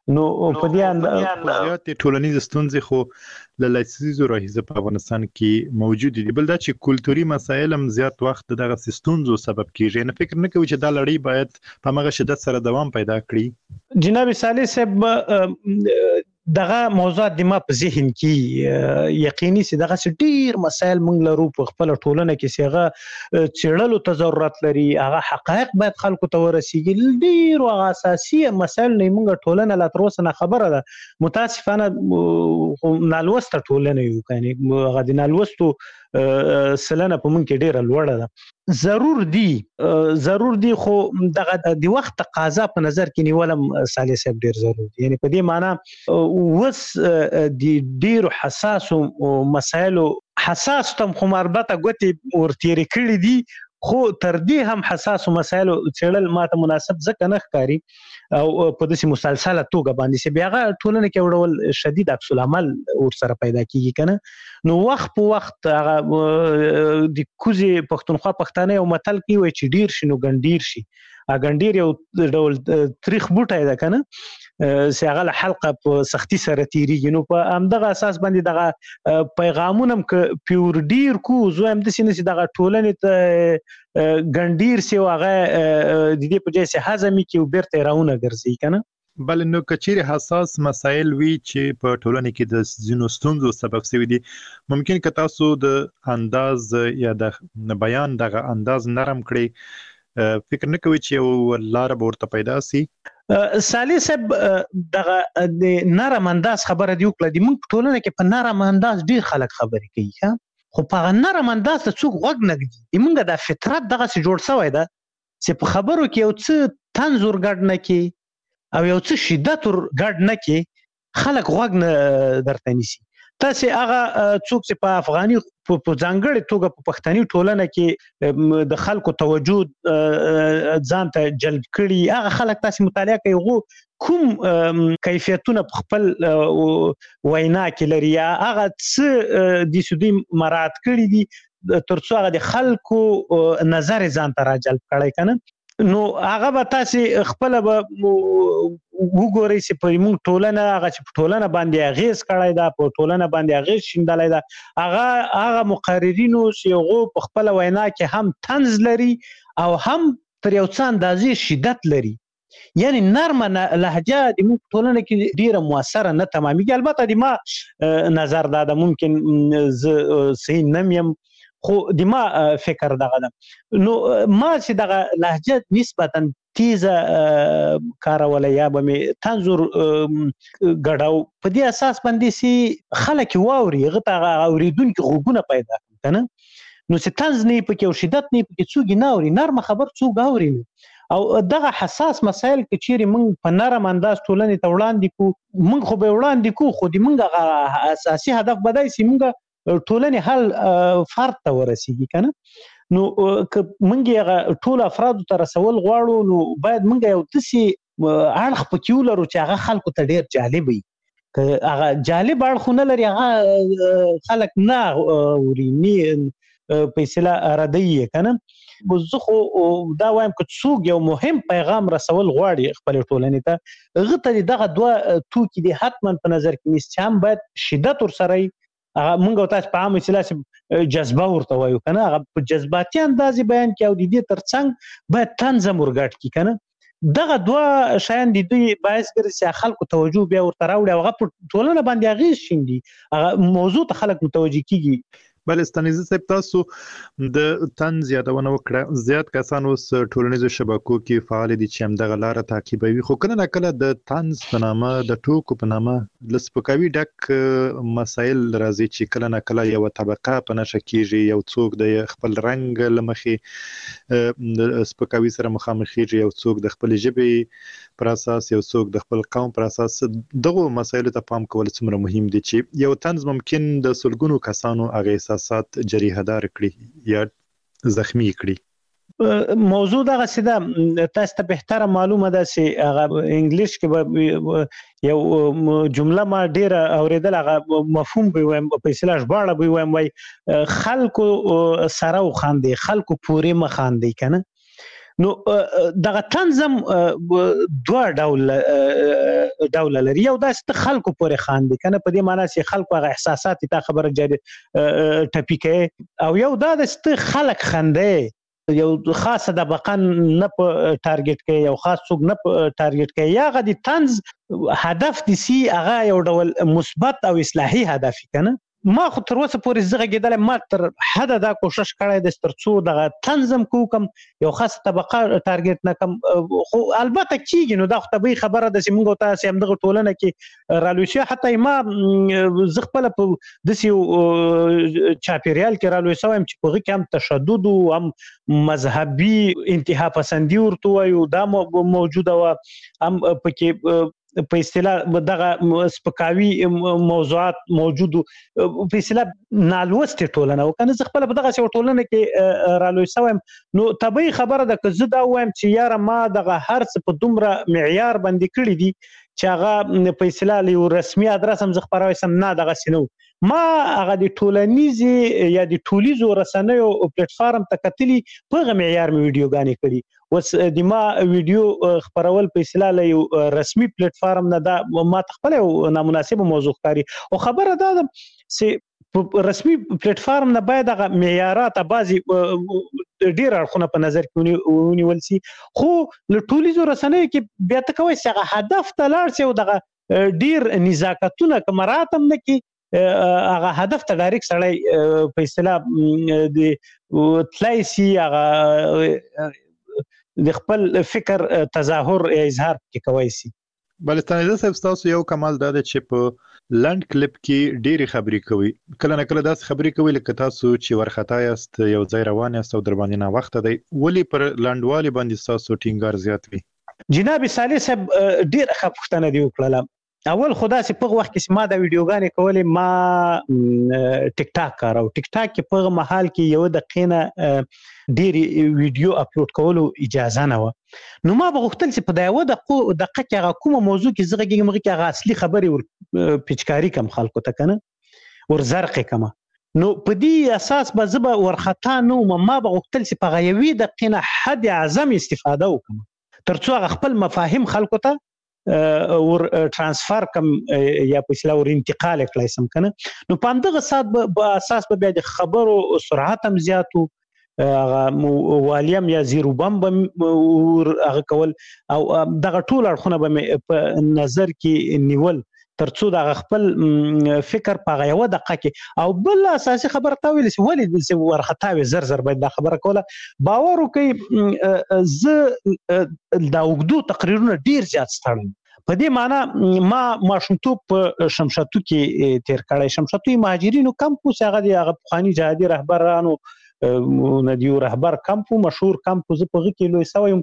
نو په دې اندازه زیات ټولنیز ستونزې خو له لسیزو راهیسې په افغانستان کې موجود دي، بل دا چې کلتوري مسایل هم زیات وخت دغه ستونزو سبب کیږي. نه فکر نه کوي چې دا لړۍ باید په هغه شدت سره دوام پیدا کړي. جناب صالح صاحب دغه موضوعات د ما په ذهن کې یقیني سي دغه ډیر مسایل موږ لرو په خپل ټولنه کې سیغه چړلو ته ضرورت لري، هغه حقایق باید خلکو ته ورسیږي. ډیر او اساسي مسایل نه موږ ټولنه لا تر اوسه نه خبره ده. متاسفانه نالوسته ټولنه یو، کني هغه د نالوستو سلنه په موږ کې ډیره لوړه ده. ضرور دی ضرور دی خو دغه د وخت تقاضا په نظر کې نیولم صالح صاحب ډیر ضروري، یعنی په دې معنی وس د ډیر حساس او مسایلو حساس تم خو مربطه ګوتې ورتيري کړې دي، خو تر دې هم حساس مسایلو چړل ماته مناسب ځکه نه ښکاری او په داسې مسلسله توګه باندې چې بیاغه ټولنه کې وړول شدید عکس العمل ور سره پیدا کیږي کنه. نو وخت په وخت هغه د کوزي پښتونخوا پښتانه او متل کې وای چې ډیر شنو ګنډیر شي، ا ګنډیر یو ډول تاریخ بوټای ده کنه چې هغه حلقه په سختي سره تیریږي. نو په همدغه اساس باندې دغه پیغامونه ک پیور ډیر کو زویم د سینې دغه ټولنې ته ګنډیر سی واغه د دې په جې سه هضمي کې وبرته راونه ګرځي کنه. بل نو کچیر حساس مسایل وی چې په ټولنه کې د زینو ستونزو سبب شوی دي، ممکن که تاسو د انداز یا د بیان دغه انداز نرم کړئ، فکر نه کوي چې یو لار ورته پیدا سي؟ صالح صاحب دغه د نرم انداز خبره دی وکړه، د موږ ټولنه کې په نرم انداز ډیر خلک خبرې کوي ها، خو په نرم انداز ته څوک غوږ نه ږدي. موږ د فطرت دغه څه جوړ شوی ده چې په خبرو کې یو څه تنزور ګډ نه کی او یو څه شدت ور ګډ نه کی، خلک غوږ نه درته نیسي. تاسو هغه څوک چې په افغاني په ځانګړي توګه په پښتني ټولنه کې د خلکو توجه ځان ته جلب کړي، هغه خلک تاسو مطالعه کوي غو کوم کیفیتونه په خپل وینا کې لري، هغه څه د سودی مراد کړي دي ترڅو هغه د خلکو نظر ځان ته راجلب کړي کنه. نو هغه به تاسو خپل به وګورئ چې په موږ ټولنه هغه چې په ټولنه باندې اغیز کړای دا، په ټولنه باندې اغیز شیندلای دا، هغه هغه مقررینو چې هغه په خپل وینا کې هم طنز لري او هم تر یو څه اندازې شدت لري. یعنی نرمه لهجه د موږ ټولنه کې ډیره موثره نه تمامېږي. البته د ما نظر دا ده، ممکن ز صحیح نمیم خو د ما فکر دغه ده. نو ما چې دغه لهجه نسبتا تیزه کارولای یا به می تنظر غډاو په دې اساس باندې سي خلک واوري غته اوریدونکو غوګونه پیدا کنه. نو چې تنز نه پکې او شدت نه پکې څوګ نه اوري، نرم خبر څوګ اوري. او دغه حساس مسایل کې چیرې موږ په نرم انداز ټولنې ته وړاندې کو، موږ خو به وړاندې کو، خو د موږ اساسي هدف بدای سي موږ ټولنې حل فرد ته ورسیږي کنه. نو که موږ هغه ټول افراد ته رسول غواړو، نو باید موږ یو تاسي اړخ پکې ولرو چې هغه خلکو ته ډیر جالب وي. که هغه جالب اړخ نه لري، هغه خلک نه وري نه پیسلا ردی کنه. زه خو دا وایم چې څوک یو مهم پیغام رسول غواړي خپل ټولنې ته، هغه دغه دوه توکي دي حتما په نظر کې نیسي، هم باید شدت ور سره مونږ تاسو په عامه اصطلاح جذبه ورته وایو کنه، هغه په جذباتي انداز بیان کې او د دې ترڅنګ باید تنظیم ورګټ کی کنه. دغه دوه شیان د دوی باعث ګرځي خلکو توجه بیا ورته راوړي او هغه ټولنه باندې اغیز شیندي، هغه موضوع ته خلک متوجه کیږي. بل استانیزه صاحب تاسو د طنز یادونه وکړه، زیات کسان اوس ټولنیزو شبکو کې فعال دي چې هم دغه لار تعقیبوي، خو کله نه کله د طنز په نامه د ټوکو په نامه لسپکاوي ډک مسایل راځي چې کله نه کله یو طبقه په نشه کیږي، یو څوک د خپل رنگ لمخې د سپکاوي سره مخامخ کیږي، یو څوک د خپل ژبې پر اساس، یو څوک د خپل قوم پر اساس. دغه مسایل ته پام کول څومره مهم دي چې یو طنز ممکن د سلګونو کسانو هغه سات جریحه دار کړي یا زخمی کړي. موضوع دغه سیده تاسو ته بهتره معلومه ده چې هغه انګلیش کې یو جمله ما ډیره اوریدل، هغه مفهوم به وایم په اصطلاح ژباړه به وایم، خلکو سره خاندي خلکو پورې مخاندي کنه. نو دغه تنظیم دوه ډول ډول لري. یو داسې خلکو پورې خاندي کنه، په دې معنی چې خلکو هغه احساسات ته خبره جاري ټپی کوي، او یو دا د خلک خندې یو خاصه د بقن نه په ټارګټ کوي، یو خاص څوک نه په ټارګټ کوي. یا غدي طنز هدف دي سي هغه یو ډول مثبت او اصلاحي هدف کنه. ما خو تر اوسه پورې زغه کېدل ما تر حد دا کوشش کړی د سترڅو دغه تنظیم کوم یو خاصه طبقه ټارګټ نه کم، خو البته کیږي نو دا خو طبيعي خبره ده چې موږ تاسو هم دغه ټولنه کې رالوشي. حتی ما زغ خپل په دسیو چاپیریال کې رالوي سوم چې په کې هم تشدد او هم مذهبي انتها پسندي ورته وایو دا موجوده و، هم پکې په اصطلاح دغه سپکاوي موضوعات موجود په اصطلاح نالوسته ټولنه او کنه خپل په دغه ټولنه کې رالوي سوم. نو طبيعي خبره ده که زه دا وایم چې یاره ما دغه هر څه په دومره معیار باندې کړی دي چې هغه په اصطلاح یو رسمي ادرس هم زه خبروي سم نه، دغه سينو ما هغه د ټولنیزي یا د ټولیزو رسنیو پلیټ فارم ته کتلی په معیار مې ویډیوګانې کړي. وس د ما ویډیو خبرول په اصطلاح یو رسمي پلیټ فارم نه دا ما خپل نامناسب موضوع کاری او خبره دا چې رسمي پلیټ فارم نه باید هغه معیارات بعضي ډیر اړخونه په نظر کې ونیول شي، خو له ټولیزو رسنیو کې بیا ته کوي چې هغه هدف ته لاړ شي او دغه ډیر نزاکتونه کمراتم نه کې هغه هدف ته ډایرکټ سړی په اصطلاح د تلایسي هغه د خپل فکر تظاهر یا اظهار کې کوي سي. بلستاني صاحب تاسو یو کمال دا چې په لند کلیپ کې ډېری خبرې کوي، کله نه کله داس خبرې کوي لکه تاسو چې ورختا یاست یو ځای روان یاست او در باندې نه وخت دی، ولی پر لندوالي باندې تاسو ټینګار زیات وي؟ جناب صالح صاحب ډېر خپښتنه دی وکړه. اول خدا سي په وخت کې ما دا ویډیوګانې کولې ما ټیک ټاک کارو، ټیک ټاک کې په محل کې یو دقیقه ډېری ویډیو اپلوډ کولو اجازه نه و. نو ما بغوښتل چې په دا یو دقیقه کې هغه کومه موضوع کې زغه کې مګه کې هغه اصلي خبرې ور پچکاری کم خلکو ته کنه ور زرق کما. نو په دې اساس به زبا ورختا نو ما بغوښتل چې په غیوي دقیقه حد اعظم استفاده وکم ترڅو هغه خپل مفاهیم خلکو ته ور ترانسفر کم یا په اصطلاح ور انتقال کړای سم کنه. نو په دغه سات په اساس به د خبرو سرعت هم زیاتو، هغه والیم یا زیرو بم ور هغه کول او دغه ټول اړخونه به په نظر کې نیول ترڅو د خپل فکر په یو دقیقه کې او بل اساسي خبره تا ویل چې ولې د ورختاوي زر زر باید دا خبره کوله باور وکي. ز دا وګدو تقریرونه ډیر زیات ستړم په دې معنی ما ماشومتوب په شمشاتو کې تیر کړی. شمشاتو مهاجرینو کمپوس هغه د هغه پخوانی جهادي رهبرانو ندیو رهبر کمپو مشهور کمپو زه په کې لوي سویم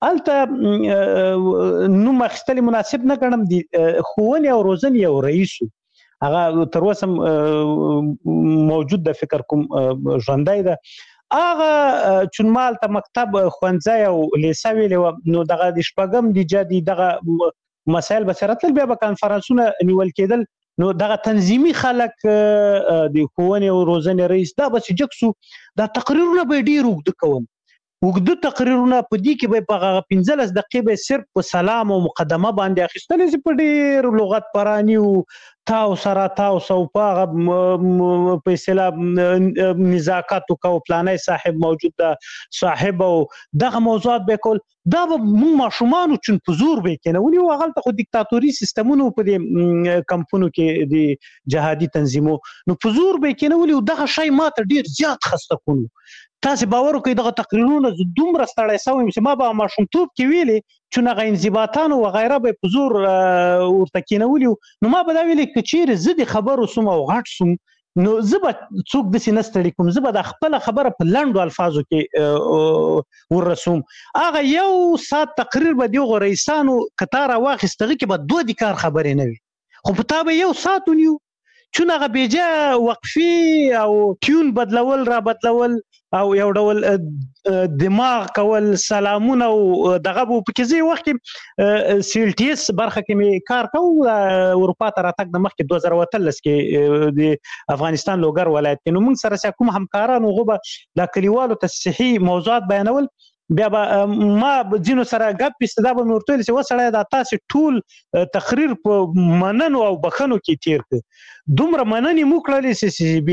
الته نو مخستل مناسب نه ګڼم دي خوونی او روزنی او رئیس هغه تر اوسه موجود د فکر کوم ژوندای ده هغه چونمال ته مکتب خوانځای او لیساوی نو دغه د شپږم دی جدي دغه مسائل بصیرت بیا به کانفرنسونه نیول کېدل. نو دغه تنظیمي خلک د خوونی او روزنی رئیس دا بس جکسو دا تقریرونه به ډیر وګد کوم وګد تقریرونه په دې کې به په پنځلس دقیقې به صرف په سلام او مقدمه باندې اخیستل چې په ډیر لغت پرانی او تاو سره تاو سو په په اصطلاح نزاکت او پلانای صاحب موجود ده صاحب او دغه موضوعات به کول دا به ماشومان چون پزور به کنه ونی او غلطه خو دیکتاتوري سیستمونو په دې کمپونو کې د جهادي تنظیمو نو پزور به کنه ولي دغه شی ماته ډیر زیات خسته کونو. تاسو باور وکړئ دغه تقریرونه دومره ستړی سوم چې ما به ماشومتوب کې ویلي چې نه انضباطان او غیره به پزور ورته کینولي نو ما به دا ویلي چې زه د خبرو سم او غټ سم نو زه به څوک د سینستړي کوم زه به د خپل خبره په لاندو الفاظو کې ورسوم. هغه یو سات تقریر به دی غریسانو کتار واخستغه کې به دوه د کار خبرې نه وي خو په تابه یو سات ونیو چون هغه بیجا وقفي او ټیون بدلول را بدلول او یو ډول دماغ کول سلامونه او دغه په کیږي وخت سیل ټی اس برخه کې می کار کوم اروپا ته راتګ د مخکې دوه زره وتلس کې د افغانستان لوګر ولایت کې نو موږ سره کوم همکارانو غوبه د کلیوالو ته صحیح موضوعات بیانول بیا به ما جنو سره غپ استدا به ورته چې وسړی د تاسو ټول تقریر په مننو او بخنو کې تیر ک دومره مننې مو کړلې چې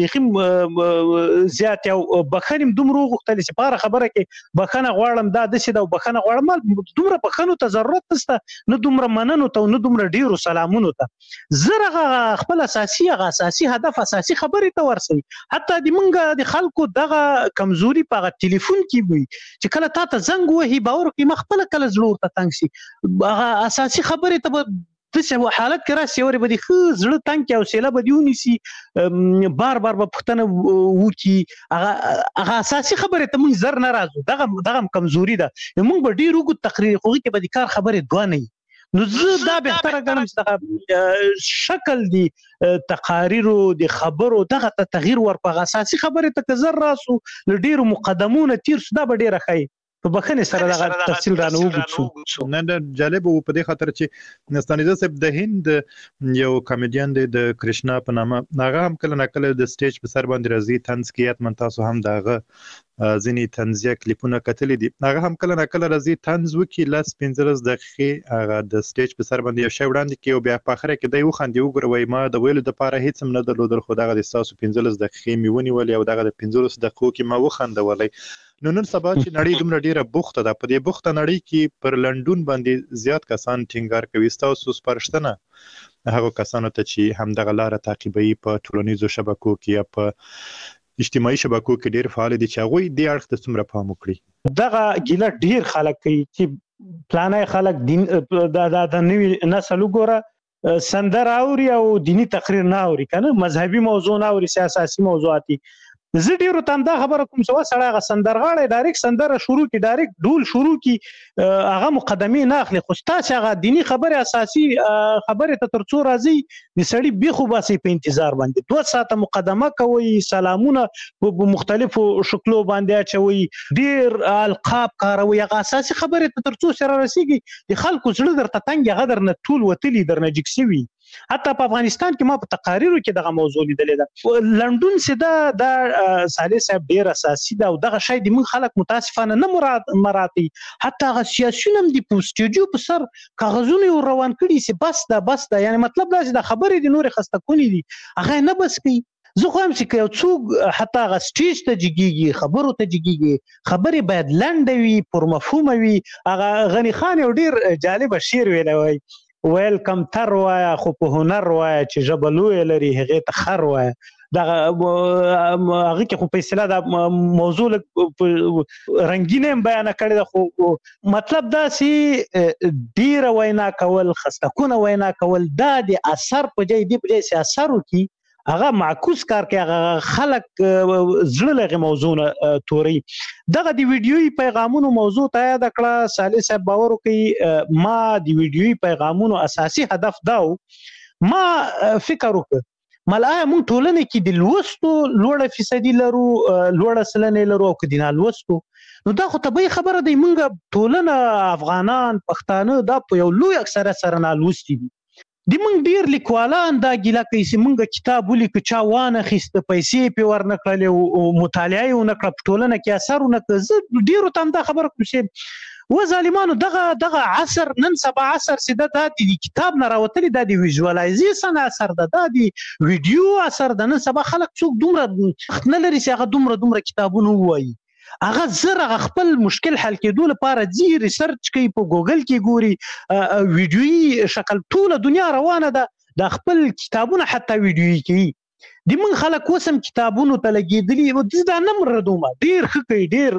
بيخي زیات او بخنیم دومره غوښتل چې په خبره کې بخنه غواړم دا د څه د بخنه غواړم دومره بخنو ته ضرورت نشته نه دومره مننو ته نه دومره ډیرو سلامونو ته زره خپل اساسي اساسي هدف اساسي خبره ته ورسي حتی د منګه د خلکو دغه کمزوري په ټلیفون کې وي چې کله تا ته زنګ وهي باور کې مخبل کله زلور ته تنګ شي هغه اساسي خبره ته د څه حالت کې راسي اوري بده خو زړه تنګ او سیله بدیونی سي بار بار په پښتنه وکی هغه هغه اساسي خبره ته مونږ زر ناراضو دغه دغه کمزوري ده مونږ به ډیرو کو تقریر خوږي کې به کار خبره دوه نه نو زه دا به تر غنم چې شکل دي تقاریر د خبرو دغه تغییر ورپغه اساسي خبره ته زر راسو ډیرو مقدمونه تیر سودا به ډیره خای په بخنه سره دغه تفصیل را نه وګورئ نه نه جالب و په دې خاطر چې نستانیزه صاحب د هند یو کامیډین د کرشنا په نامه هغه هم کله نکله د سټیج په سر باندې راځي طنز کیات من تاسو هم دغه ځینی طنزیه کلیپونه کتلې دي هغه هم کله نکله راځي طنز وکي لاس پنځلس دقیقې هغه د سټیج په سر باندې یو شی وړاندې کوي او بیا په اخر کې دی وخاندي وګوروي ما د ویلو د پاره هیڅ هم نه درلودل خو دغه د تاسو پنځلس دقیقې میونی ولې او دغه د پنځلس دقیقو کې ما وخاندولې نو نن سبا چې نړۍ دومره ډیره بوخته ده په دې بوخته نړۍ کې پر لندن باندې زیات کسان ټینګار کوي تاسو سپارښتنه هغه کسانو ته چې هم دغه لار تعقیبوي په ټولنیزو شبکو کې یا په اجتماعي شبکو کې ډیر فعال دي چې هغه دې اړخ ته څومره پام وکړي دغه ګیله ډیر خلک کوي چې پلانای خلک دین د د نوې نسل وګوره سندر اوري او دینی تقریر نه اوري کنه مذهبي موضوع نه اوري سیاسي موضوعاتي زه ډیرو تم دا خبره کوم څه سړی غ سندرغاړي ډایرک سندره شروع کی ډایرک ډول شروع کی هغه مقدمه نه اخلي خو تاسو هغه دینی خبره اساسي خبره ته ترڅو راځي د سړی بيخو باسي په انتظار باندې دوه ساعته مقدمه کوي سلامونه په مختلفو شکلو باندې اچوي ډیر القاب کاروي هغه اساسي خبره ته ترڅو سره رسیږي د خلکو زړه درته تنګ غدر نه ټول وتلی درنه جکسوي حتی په افغانستان کې ما په تقاریرو کې دغه موضوع لیدلې ده لندن سده د صالح صاحب ډیر اساسي ده او دغه شی د من خلک متاسفانه نه مراد مراتي حتی هغه سیاسيون هم د پوسټیجو په سر کاغذونه روان کړي سي بس ده بس ده یعنی مطلب دا چې د خبرې د نور خسته کونی دي هغه نه بس کوي زه خو هم چې یو څوک حتی هغه سټیج ته جګیږي خبرو ته جګیږي خبرې باید لنډه وي پر مفهوم وي هغه غنی خان یو ډیر جالب شعر ویلی ویلکم تر وایا خو په هنر وایا چې جبلوې لري هغه ته خر وایا دا هغه کې خو په اصطلاح د موضوع رنگینه بیان کړی خو مطلب دا سي ډیر وینا کول خستکونه وینا کول دا د اثر په ځای دی په ځای سي اثر وکي هغه معکوس کار کوي هغه خلک زړه لغه موضوع توري دغه دی ویډیوي پیغامونو موضوع ته یاد کړه صالح صاحب باور کوي ما دی ویډیوي پیغامونو اساسي هدف داو ما فکر وکړ ملای مون ټولنه کې د لوستو لوړه فیصدي لرو لوړه سلنه لرو او کدینه لوستو نو دا خو طبيعي خبره دی مونږ ټولنه افغانان پښتانه دا په یو لوی اکثره سره نه لوستي دي د مونږ ډیر لیکوالان دا ګیله کوي چې مونږ کتاب ولیک چا وانه خسته پیسې په ور نکړل او مطالعه یې نکړه ټولنه کې اثر نکړ ډیرو تم دا خبره کوم چې و ظالمانو دغه دغه عصر نن سبا عصر سده د کتاب نه راوتلی د ویژوالایزیشن اثر ده د ویډیو اثر ده نن سبا خلک څوک دومره نه لري چې هغه دومره دومره کتابونه وایي هغه زره خپل مشکل حل کېدو لپاره ځي ریسرچ کوي په ګوګل کې ګوري ویډیوي شکل ټول دنیا روانه ده د خپل کتابونه حتی ویډیوي کوي د من خلک وسم کتابونو ته لګېدلي دا نه مردومه ډیر ښه کوي ډیر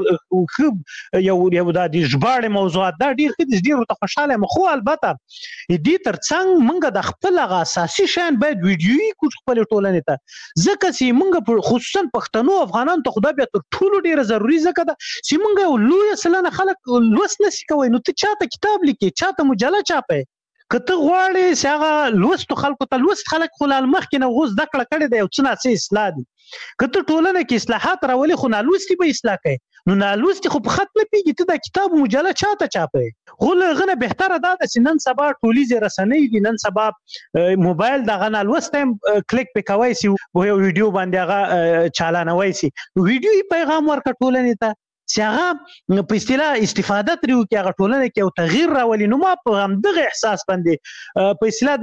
ښه یو یو دا د ژباړې موضوعات دا ډیر ښه دي ډیرو ته خوشحاله یم خو البته دې تر څنګ موږ د خپل هغه اساسي شیان باید ویډیوي کړو خپلې ټولنې ته ځکه چې موږ خصوصا پښتنو افغانانو ته خو دا بیا تر ټولو ډیره ضروري ځکه ده چې موږ یو لویه سلنه خلک لوست نشي کوی نو ته چاته کتاب لیکې چاته مجله چاپې کته غواړي چې هغه لوست خلکو ته لوست خلک خو لال مخ کې نه غوز دکړه کړي دی او څه نه اصلاح دي کته ټولنه کې اصلاحات راولي خو نه لوستي به اصلاح کوي نو نه لوستي خو په خط نه پیږي ته د کتاب مجله چاته چاپې خو لغنه بهتره ده چې نن سبا ټولیزه رسنۍ دي نن سبا موبایل دغه نه لوست هم کلیک پکوي سي یو ویډیو باندې هغه چالانوي سي ویډیو پیغام ورکړ ټولنې ته چې هغه په اصطلاح استفاده ترې وکړي هغه ټولنه کې یو تغییر راولي. نو ما په همدغه احساس باندې په اصطلاح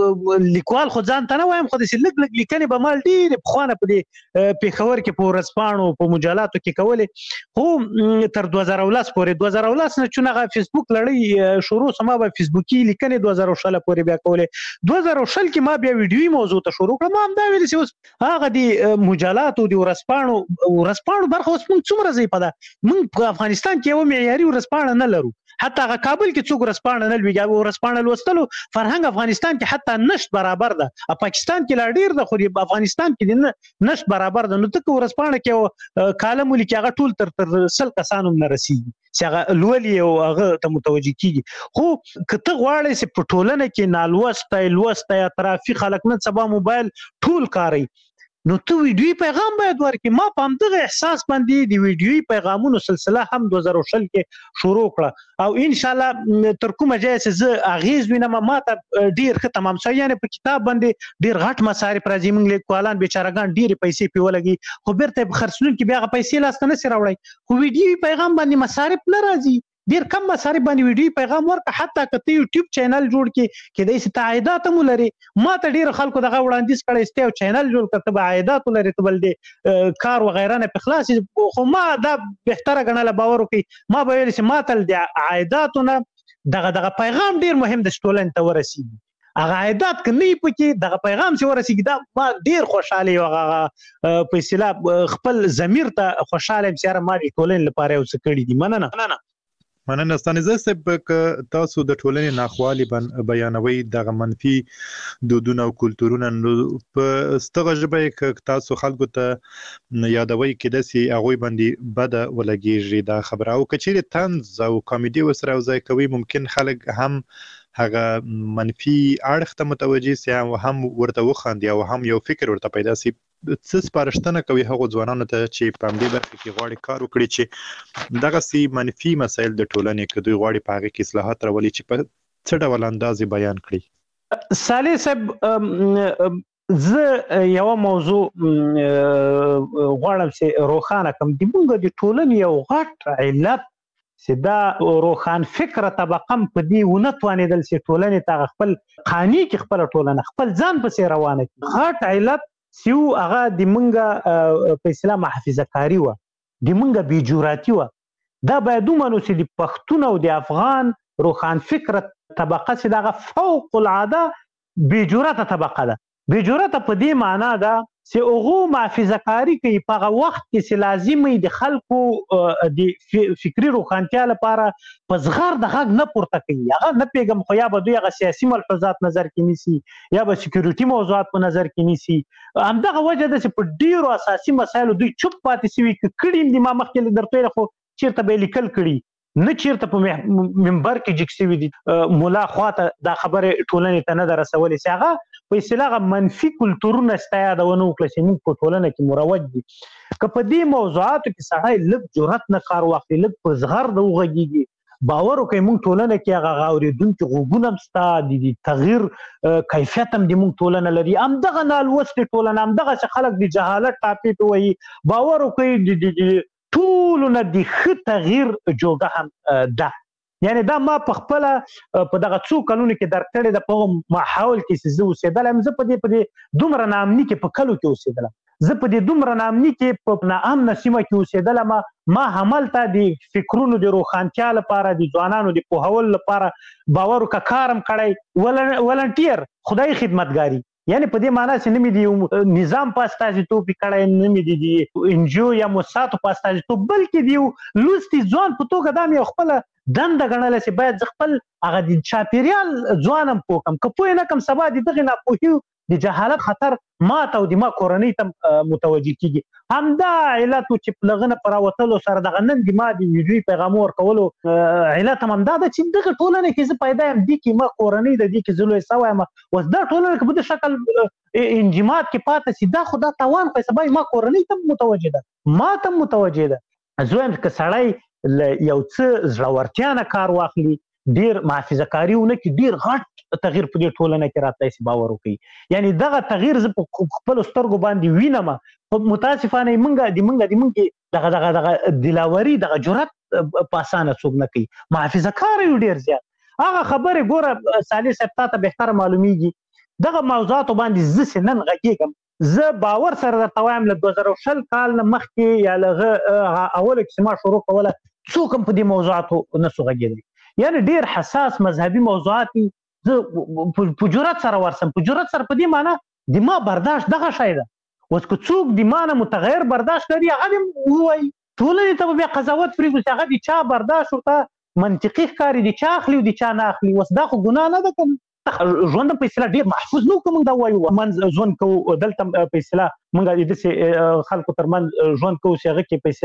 د لیکوال خو ځان ته نه وایم خو د لږ لږ لیکنې به مال ډېرې پخوانه په دې پېښور کې په ورځپاڼو په مجلاتو کې کولې خو تر دوه زره ولس پورې دوه زره ولس نه چون هغه فیسبوک لړۍ شروع سما به فیسبوکي لیکنې دوه زره شل پورې بیا کولې. دوه زره شل کې ما بیا ویډیوي موضوع ته شروع کړم. ما هم دا ویل چې اوس هغه د مجلاتو د ورځپاڼو ورځپاڼو برخه اوس موږ څومره ځای په ده موږ په افغانستان کې یو معیاري ورځپاڼه نه لرو. حتی هغه کابل کې څوک ورځپاڼه نه لوي. ورځپاڼه لوستلو فرهنګ افغانستان کې حتی نشت برابر ده. پاکستان کې لا ډیر ده خو په افغانستان کې نشت برابر ده. نو ته ورځپاڼه کې کالم ولیکي هغه ټول تر تر سل کسانو نه رسیږي چې هغه لولي او هغه ته متوجي کیږي. خو کته غواړي چې په ټولنه کې نالوسته لوسته یا ترافیک خلک نه سبا موبایل ټول کاری نو ته ویډیوي پیغام باید ورکړي. ما په همدغه احساس باندې د ویډیوي پیغامونو سلسله هم دوه زره شل کې شروع کړه او ان شاء الله تر کومه ځای چې زه اغیز وینم ما ته ډیر ښه تمام شوی. یعنی په کتاب باندې ډیر غټ مصارف راځي. موږ لیکوالان بیچارهګان ډیر پیسې پیولګي خو بیرته خرڅونکي بیا پیسې لاسته نه سي راوړي. خو ویډیوي پیغام باندې مصارف نه راځي. ډیر کم مصارف باندې ویډیو پیغام ورکړه. حتی کته یوټیوب چینل جوړ کې کېدای شي تعهدات مو لري. ما ته ډیر خلکو دغه وړاندیز کړی چې یو چینل جوړ کړه به عایدات لري ته بل دې کار و غیره نه په خلاص. خو ما دا بهتره غنله باور وکي. ما به ویل چې ما تل د عایداتونه دغه دغه پیغام ډیر مهم د ټولنې ته ورسیږي. هغه عایدات کني پکې دغه پیغام چې ورسیږي دا ما ډیر خوشاله یو هغه په اصطلاح خپل ضمیر ته خوشاله یم چې ما د ټولنې لپاره یو څه کړی دي. مننه مننه ستانیزه صاحب ک تاسو د ټولنې ناخوالي بیانوي دغه منفي دودونه او کلتورونه په ستغه ژبه ک تاسو خلکو ته یادوي کې د سي هغه باندې بد ولګيږي دا خبره او کچېره طنز او کامیډي وسره ځای کوي ممکن خلک هم هغه منفي اړخ ته متوجي سي او هم ورته وخاندي او هم یو فکر ورته پیدا سي. څه سپارښتنه کوي هغه ځوانانو ته چې په دې برخه کې غواړي کار وکړي چې دغه سي منفي مسایل د ټولنې کې دوی غواړي په هغه کې اصلاحات راولي چې په څه ډول اندازې بیان کړي؟ صالح صاحب زه یو موضوع غواړم چې روښانه کړم. د موږ د ټولنې یو غټ علت چې دا روښان فکر طبقه په دې ونه توانېدل چې ټولنې ته خپل قانوني کې خپل ټولنه خپل ځان پسې روانه کړي. غټ علت سیو هغه د منګه په اسلام محافظه کاری و د منګه بیجوراتي و. دا باید ومنو چې د پښتون او د افغان روښان فکر طبقه چې دغه فوق العاده بیجوراته طبقه ده. بیجوراته په دې معنا ده چې هغه محافظه کاری کوي په هغه وخت کې چې لازمي د خلکو د فکری روښانتیا لپاره په زغر د غږ نه پورته کوي. هغه نه پیغام خو یا به دوی هغه سیاسي ملحوظات نظر کې نیسي یا به سکیورټي موضوعات په نظر کې نیسي. همدغه وجه ده چې په ډیرو اساسي مسایلو دوی چوپ پاتې شوي. کړي دي ما مخکې درته خو چیرته به لیکل کړي نه چیرته په منبر کې جکسوي دي مولا خواته دا خبره ټولنې ته نه درسولې چې هغه په اصطلاح منفي کلتورونه ستایاده ونه وکړي چې موږ په ټولنه کې مروج دي. که په دې موضوعاتو کې سړی لږ جرأت نه کار واخلي لږ په زغر د وغږیږي باور وکړي موږ ټولنه کې هغه اورېدونکي غوږونه هم شته د تغییر کیفیت هم د موږ ټولنه لري. همدغه نالوستې ټولنه همدغه چې خلک د جهالت ټاپې ته وایي باور وکړي د ټولونه د ښه تغییر جوګه هم ده. یعنی دا ما په خپل په دغه څو کلونو کې درک کړی د په ماحول کې چې زه اوسېدلم. زه په دې په دې دومره ناامني کې په کلو کې اوسېدلم. زه په دې دومره ناامني کې په ناامنه سیمه کې اوسېدلم. ما همالته د فکرونو د روښانتیا لپاره د ځوانانو د پوهول لپاره باور وکړه کارم کړی ولنټیر خدای خدمتګاری. یعنی په دې معنی چې نه مې د نظام په استازیتوب کړی نه مې د ان جی او یا موسساتو په استازیتوب بلکې د لوستي ځوان په توګه دا مې خپله دنده ګڼله چې باید زه خپل هغه د چاپېریال ځوان هم پوه کړم. که پوه نه کړم سبا د دغې ناپوهي د جهالت خطر ما ته او د ما کورنۍ ته متوجه کیږي. همدا علت و چې په لغه نه په راوتلو سره دغه نن د ما د ویډیوي پیغامو ورکولو علت هم همدا ده چې دغه ټولنه کې زه پیدا یم دې کې ما کورنۍ د دې کې زه لوی سوی یم. اوس دا ټولنه که په دې شکل انجماد کې پاتې شي دا خو دا تاوان خو سبا ما کورنۍ ته متوجه ده ما ته متوجه ده. زه وایم که سړی یو څه زړورتیا نه کار واخلي ډیر محافظه کاری ونه کې ډیر غټ تغییر په دې ټولنه کې راتلی شي باور وکړي. یعنی دغه تغییر زه په خپل سترګو باندې وینم متاسفانه منګه د منګه د منګه دغه دغه دغه دلاوري دغه جرأت پاسانه څوک نه کوي محافظه کار یو ډیر زیات هغه خبره ګوره صالح صاحب ته به اختر معلومیږي دغه موضوعات باندې زه نن غږیږم زه باور سره د توایم له دوه زره وشل کال مخکې یا لغه اوله کې ما شروع کوله څوک هم په دې موضوعاتو نه سو غږیدل یعنی ډیر حساس مذهبي موضوعات زه په جرأت سره ورسم په جرأت سره په دې معنی د ما برداشت دغه شی ده اوس که څوک د مانه متغیر برداشت لري هغه وایي ټولنې ته بیا قضاوت پرېږدو چې هغه د چا برداشت ورته منطقي ښکاري د چا اخلي او د چا نه اخلي اوس دا خو ګناه نه ده که ژوند په اصطلاح ډېر محفوظ نه کوو موږ دا وایو منځ ژوند کوو دلته په اصطلاح موږ د داسې خلکو ترمنځ ژوند کوو چې هغه کې په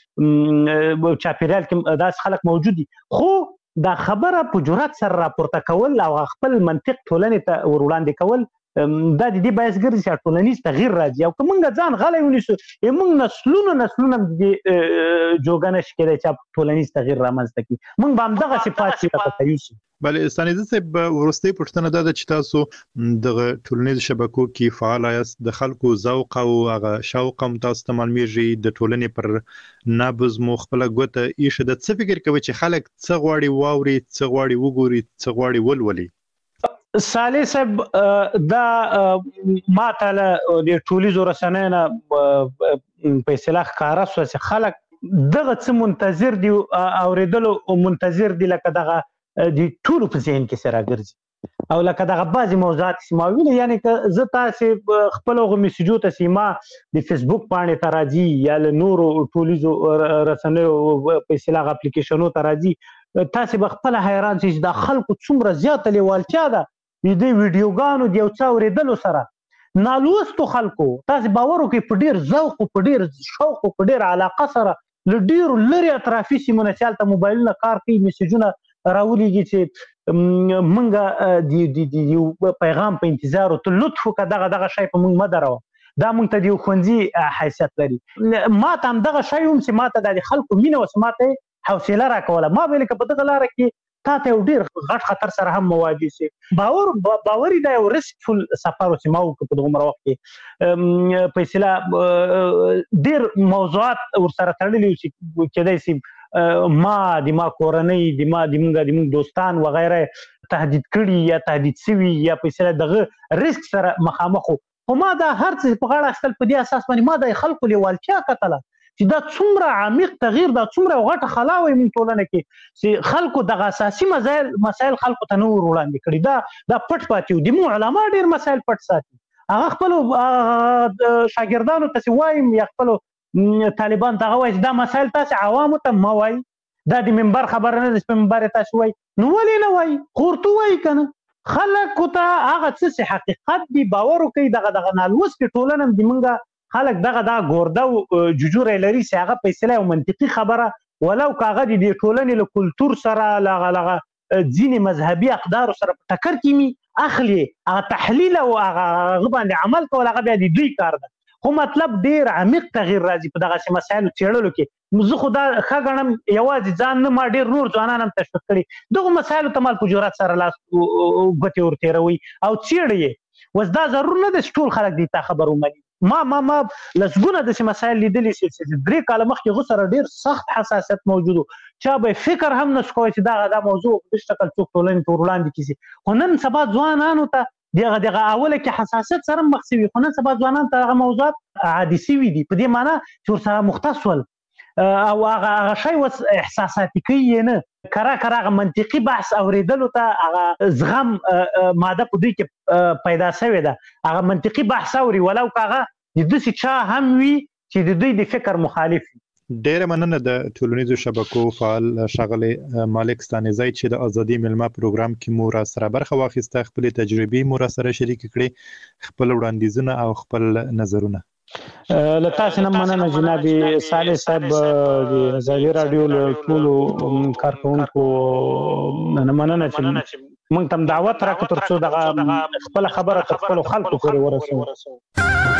اصطلاح چاپېریال کې داسې خلک موجود دي خو دا خبره په جرأت سره راپورته کول او خپل منطق ټولنې ته ور وړاندې کول دا د دې باعث ګرځي چې ټولنیز تغییر راځي او که موږ ځان غلی ونیسو موږ نسلونه نسلونه د جوګه نشي کېدای چې ټولنیز تغییر رامنځته کړي موږ به همدغسې پاتې پاتې یوسو بله ستانیزه صاحب وروستۍ پوښتنه دا ده چې تاسو دغه ټولنیزو شبکو کې فعال یاست د خلکو ذوق او هغه شوق هم تاسو ته معلومیږي د ټولنې پر نبض مو خپله ګوته ایښې ده څه فکر کوئ چې خلک څه غواړي واوري څه غواړي وګوري څه غواړي ولولي صالح صاحب دا ما ته له د ټولیزو رسنیو نه په اصطلاح ښکاره شوه چې خلک دغه څه منتظر دي اورېدلو منتظر دي لکه دغه د ټولو په ذهن کې سره ګرځي او لکه دغه بعضې موضوعات چې ما ویلي یعنی که زه تاسې خپل هغو میسیجو ته چې ما د فیسبوک پاڼې ته راځي یا له نورو ټولیزو رسنیو په اصطلاح اپلیکیشنو ته راځي تاسې به خپله حیران شئ چې دا خلکو څومره زیاته لیوالتیا ده د دې ویډیوګانو د یو څه اورېدلو سره نالوستو خلکو تاسې باور وکړئ په ډېر ذوق او په ډېر شوق او په ډېر علاقه سره له ډېرو لرې اطرافي سیمو نه چې هلته موبایلونه کار کوي میسیجونه راولیږي چې موږ د یو پیغام په انتظار ته لطف وکړه دغه دغه شی په موږ مه دروه دا موږ ته د یو ښوونځي حیثیت لري ما ته همدغه شی هم چې ما ته دا د خلکو مینه وه چې ما ته حوصله راکوله ما به لکه په دغه لاره کې تا ته یو ډېر غټ خطر سره هم مواجه سي باور باوري دا یو ریسکفل سفر چې ما وکړ په دغه وخت کې په اصطلاح ډېر موضوعات ورسره تړلي چې کېدای شي ما د ما کورنۍ د ما د موږ د موږ دوستان وغیره تهدید کړي یا تهدید شوي یا په اصطلاح دغه ریسک سره مخامخ خو ما دا هر څه په غاړه اخیستل په دې اساس باندې ما د خلکو لیوالتیا کتله چې دا څومره عمیق تغییر دا څومره غټه خلا وي موږ ټولنه کې چې خلکو دغه اساسي مسایل مسایل خلکو ته نور وړاندې کړي دا دا پټ پاتې دي مو علما ډیر مسایل پټ ساتي هغه خپل شاګردانو ته وایم یا خپل طالبان ته وایي دا مسایل تاسو عوامو ته ما وایي دا د منبر خبره نه ده په منبر تاسو وایي نو ولې نه وایي خورته وایي کنه خلکو ته هغه څه حقیقت دی باور وکړي دغه دغه نالوس کې ټولنه د منګه خلک دغه دا ګورده او جوجوره لري چې هغه په اصطلاح منطقي خبره ولو کاغه د ټولنې له کلتور سره لغه لغه ځینې مذهبي اقدار سره په ټکر کې می اخلي هغه تحلیل او هغه باندې عمل کول هغه بیا د دوی کار ده خو مطلب ډیر عمیق تغییر راځي په دغه مسایلو چیرلو کې زه خو دا ښه ګڼم یوازې ځان نه ما ډیر نور ځوانان هم تشویق کړي دغه مسایلو ته مال په جرأت سره لاس ګوتې ورتېروي او څېړي یې اوس دا ضرور نه ده چې ټول خلک دې ته خبر ومني ما ما ما لسګونه د مسایل لیدلې چې درې کاله مخکې غو سره ډیر سخت حساسیت موجود چا به فکر هم نشو کوي چې دا دا موضوع د شکل څوک ټولنې ته وړاندې کیږي خو نن سبا ځوانانو ته دغه دغه اوله کې حساسیت سره مخ شوي خو نن سبا ځوانان ته هغه موضوعات عادي شوي دي په دې معنی چې ورسره مختص ول او هغه شی وس احساساتي کوي نه کرا کرا منطقي بحث اوریدلو ته هغه زغم ماده په دوی کې پیدا شوی ده هغه منطقي بحث اوري ولو کاغه د دې چا هم وي چې د دوی د فکر مخالف ډیره مننه د ټولنیزو شبکو فعال ښاغلی مالک ستانیزی چې د ازادي ملما پروګرام کې مو را سره برخه واخیسته خپل تجربې مو را سره شریک کړې خپل وړاندیزونه او خپل نظرونه له تاسو نه مننه جناب صالح صاحب د ازادي رادیو له ټولو کارکونکو نه مننه چې موږ تم دعوت راکړو ترڅو دغه خپل خبره خپل خلکو پورې ورسوو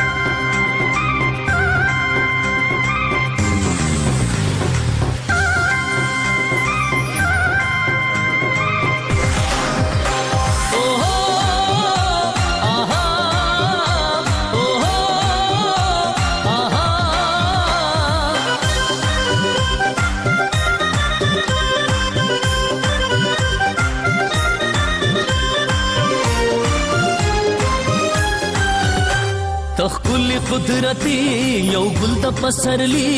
قدرتي یو ګل د پسرلی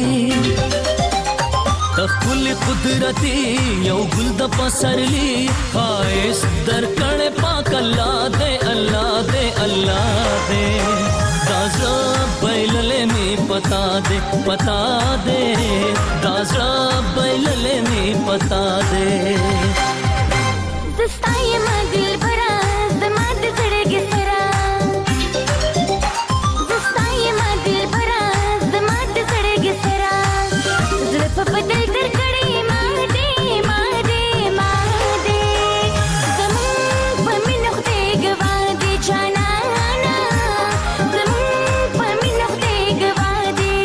تخل قدرتي یو ګل د پسرلی خایس درکړې پاک الله دې الله دې الله دې دازا بیللې می پتا دې پتا دې دازا بیللې می پتا دې زستای ما دل برا زما د زړګي سره زستای ما دل برا زما د زړګي سره زړه په بدل در کړې ما دې ما دې ما دې زمون په مینه خدای ګوا دې جانانا زمون په مینه خدای ګوا دې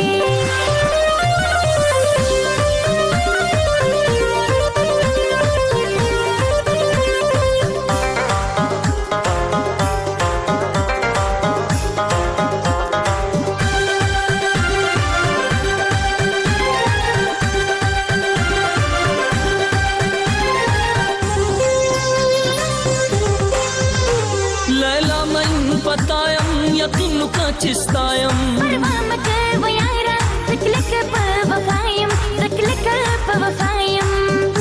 یقین کا چستایم پروا مکه و یارا تکلک په وفایم تکلک په وفایم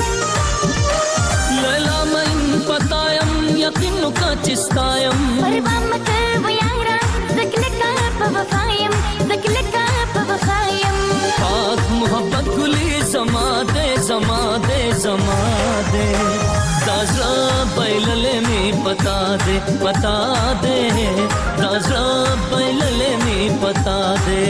لیلا من پتایم یقین کا چستایم پروا مکه و یارا تکلک په وفایم تکلک په وفایم پاک محبت گلی زما دے زما دے زما دے دازا بیللے می پتا دے پتا دے دازا بیللے می پتا دے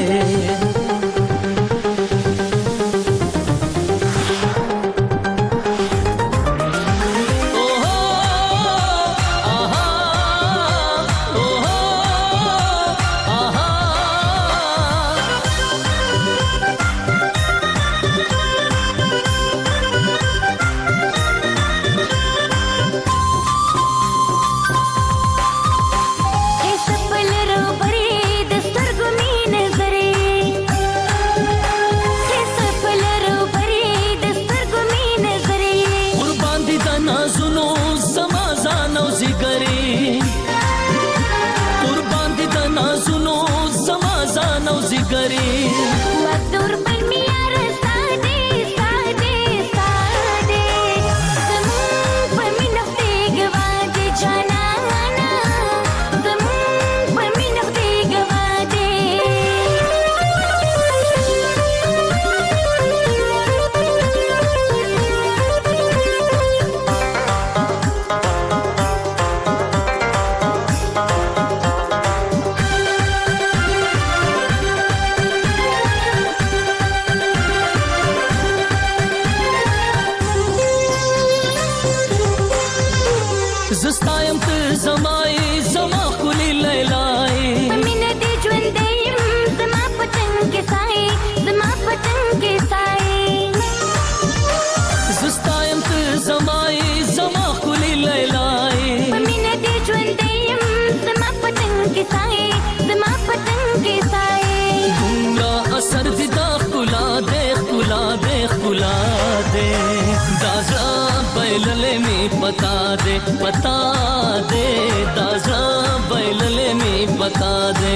पता दे पता दे दाजा बैलले में बता दे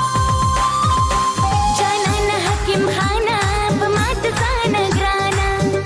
जाना न हकीम खाना बमात सा नगराना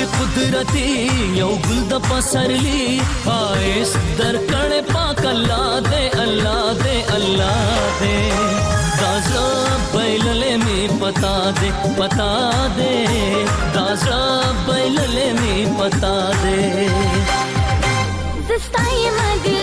قدرتي یو ګل د پسرلی خایس در کړه پاک الله دې الله دې الله دې دازا بیللې می پتا دې پتا دې دازا بیللې می پتا دې زستای مدل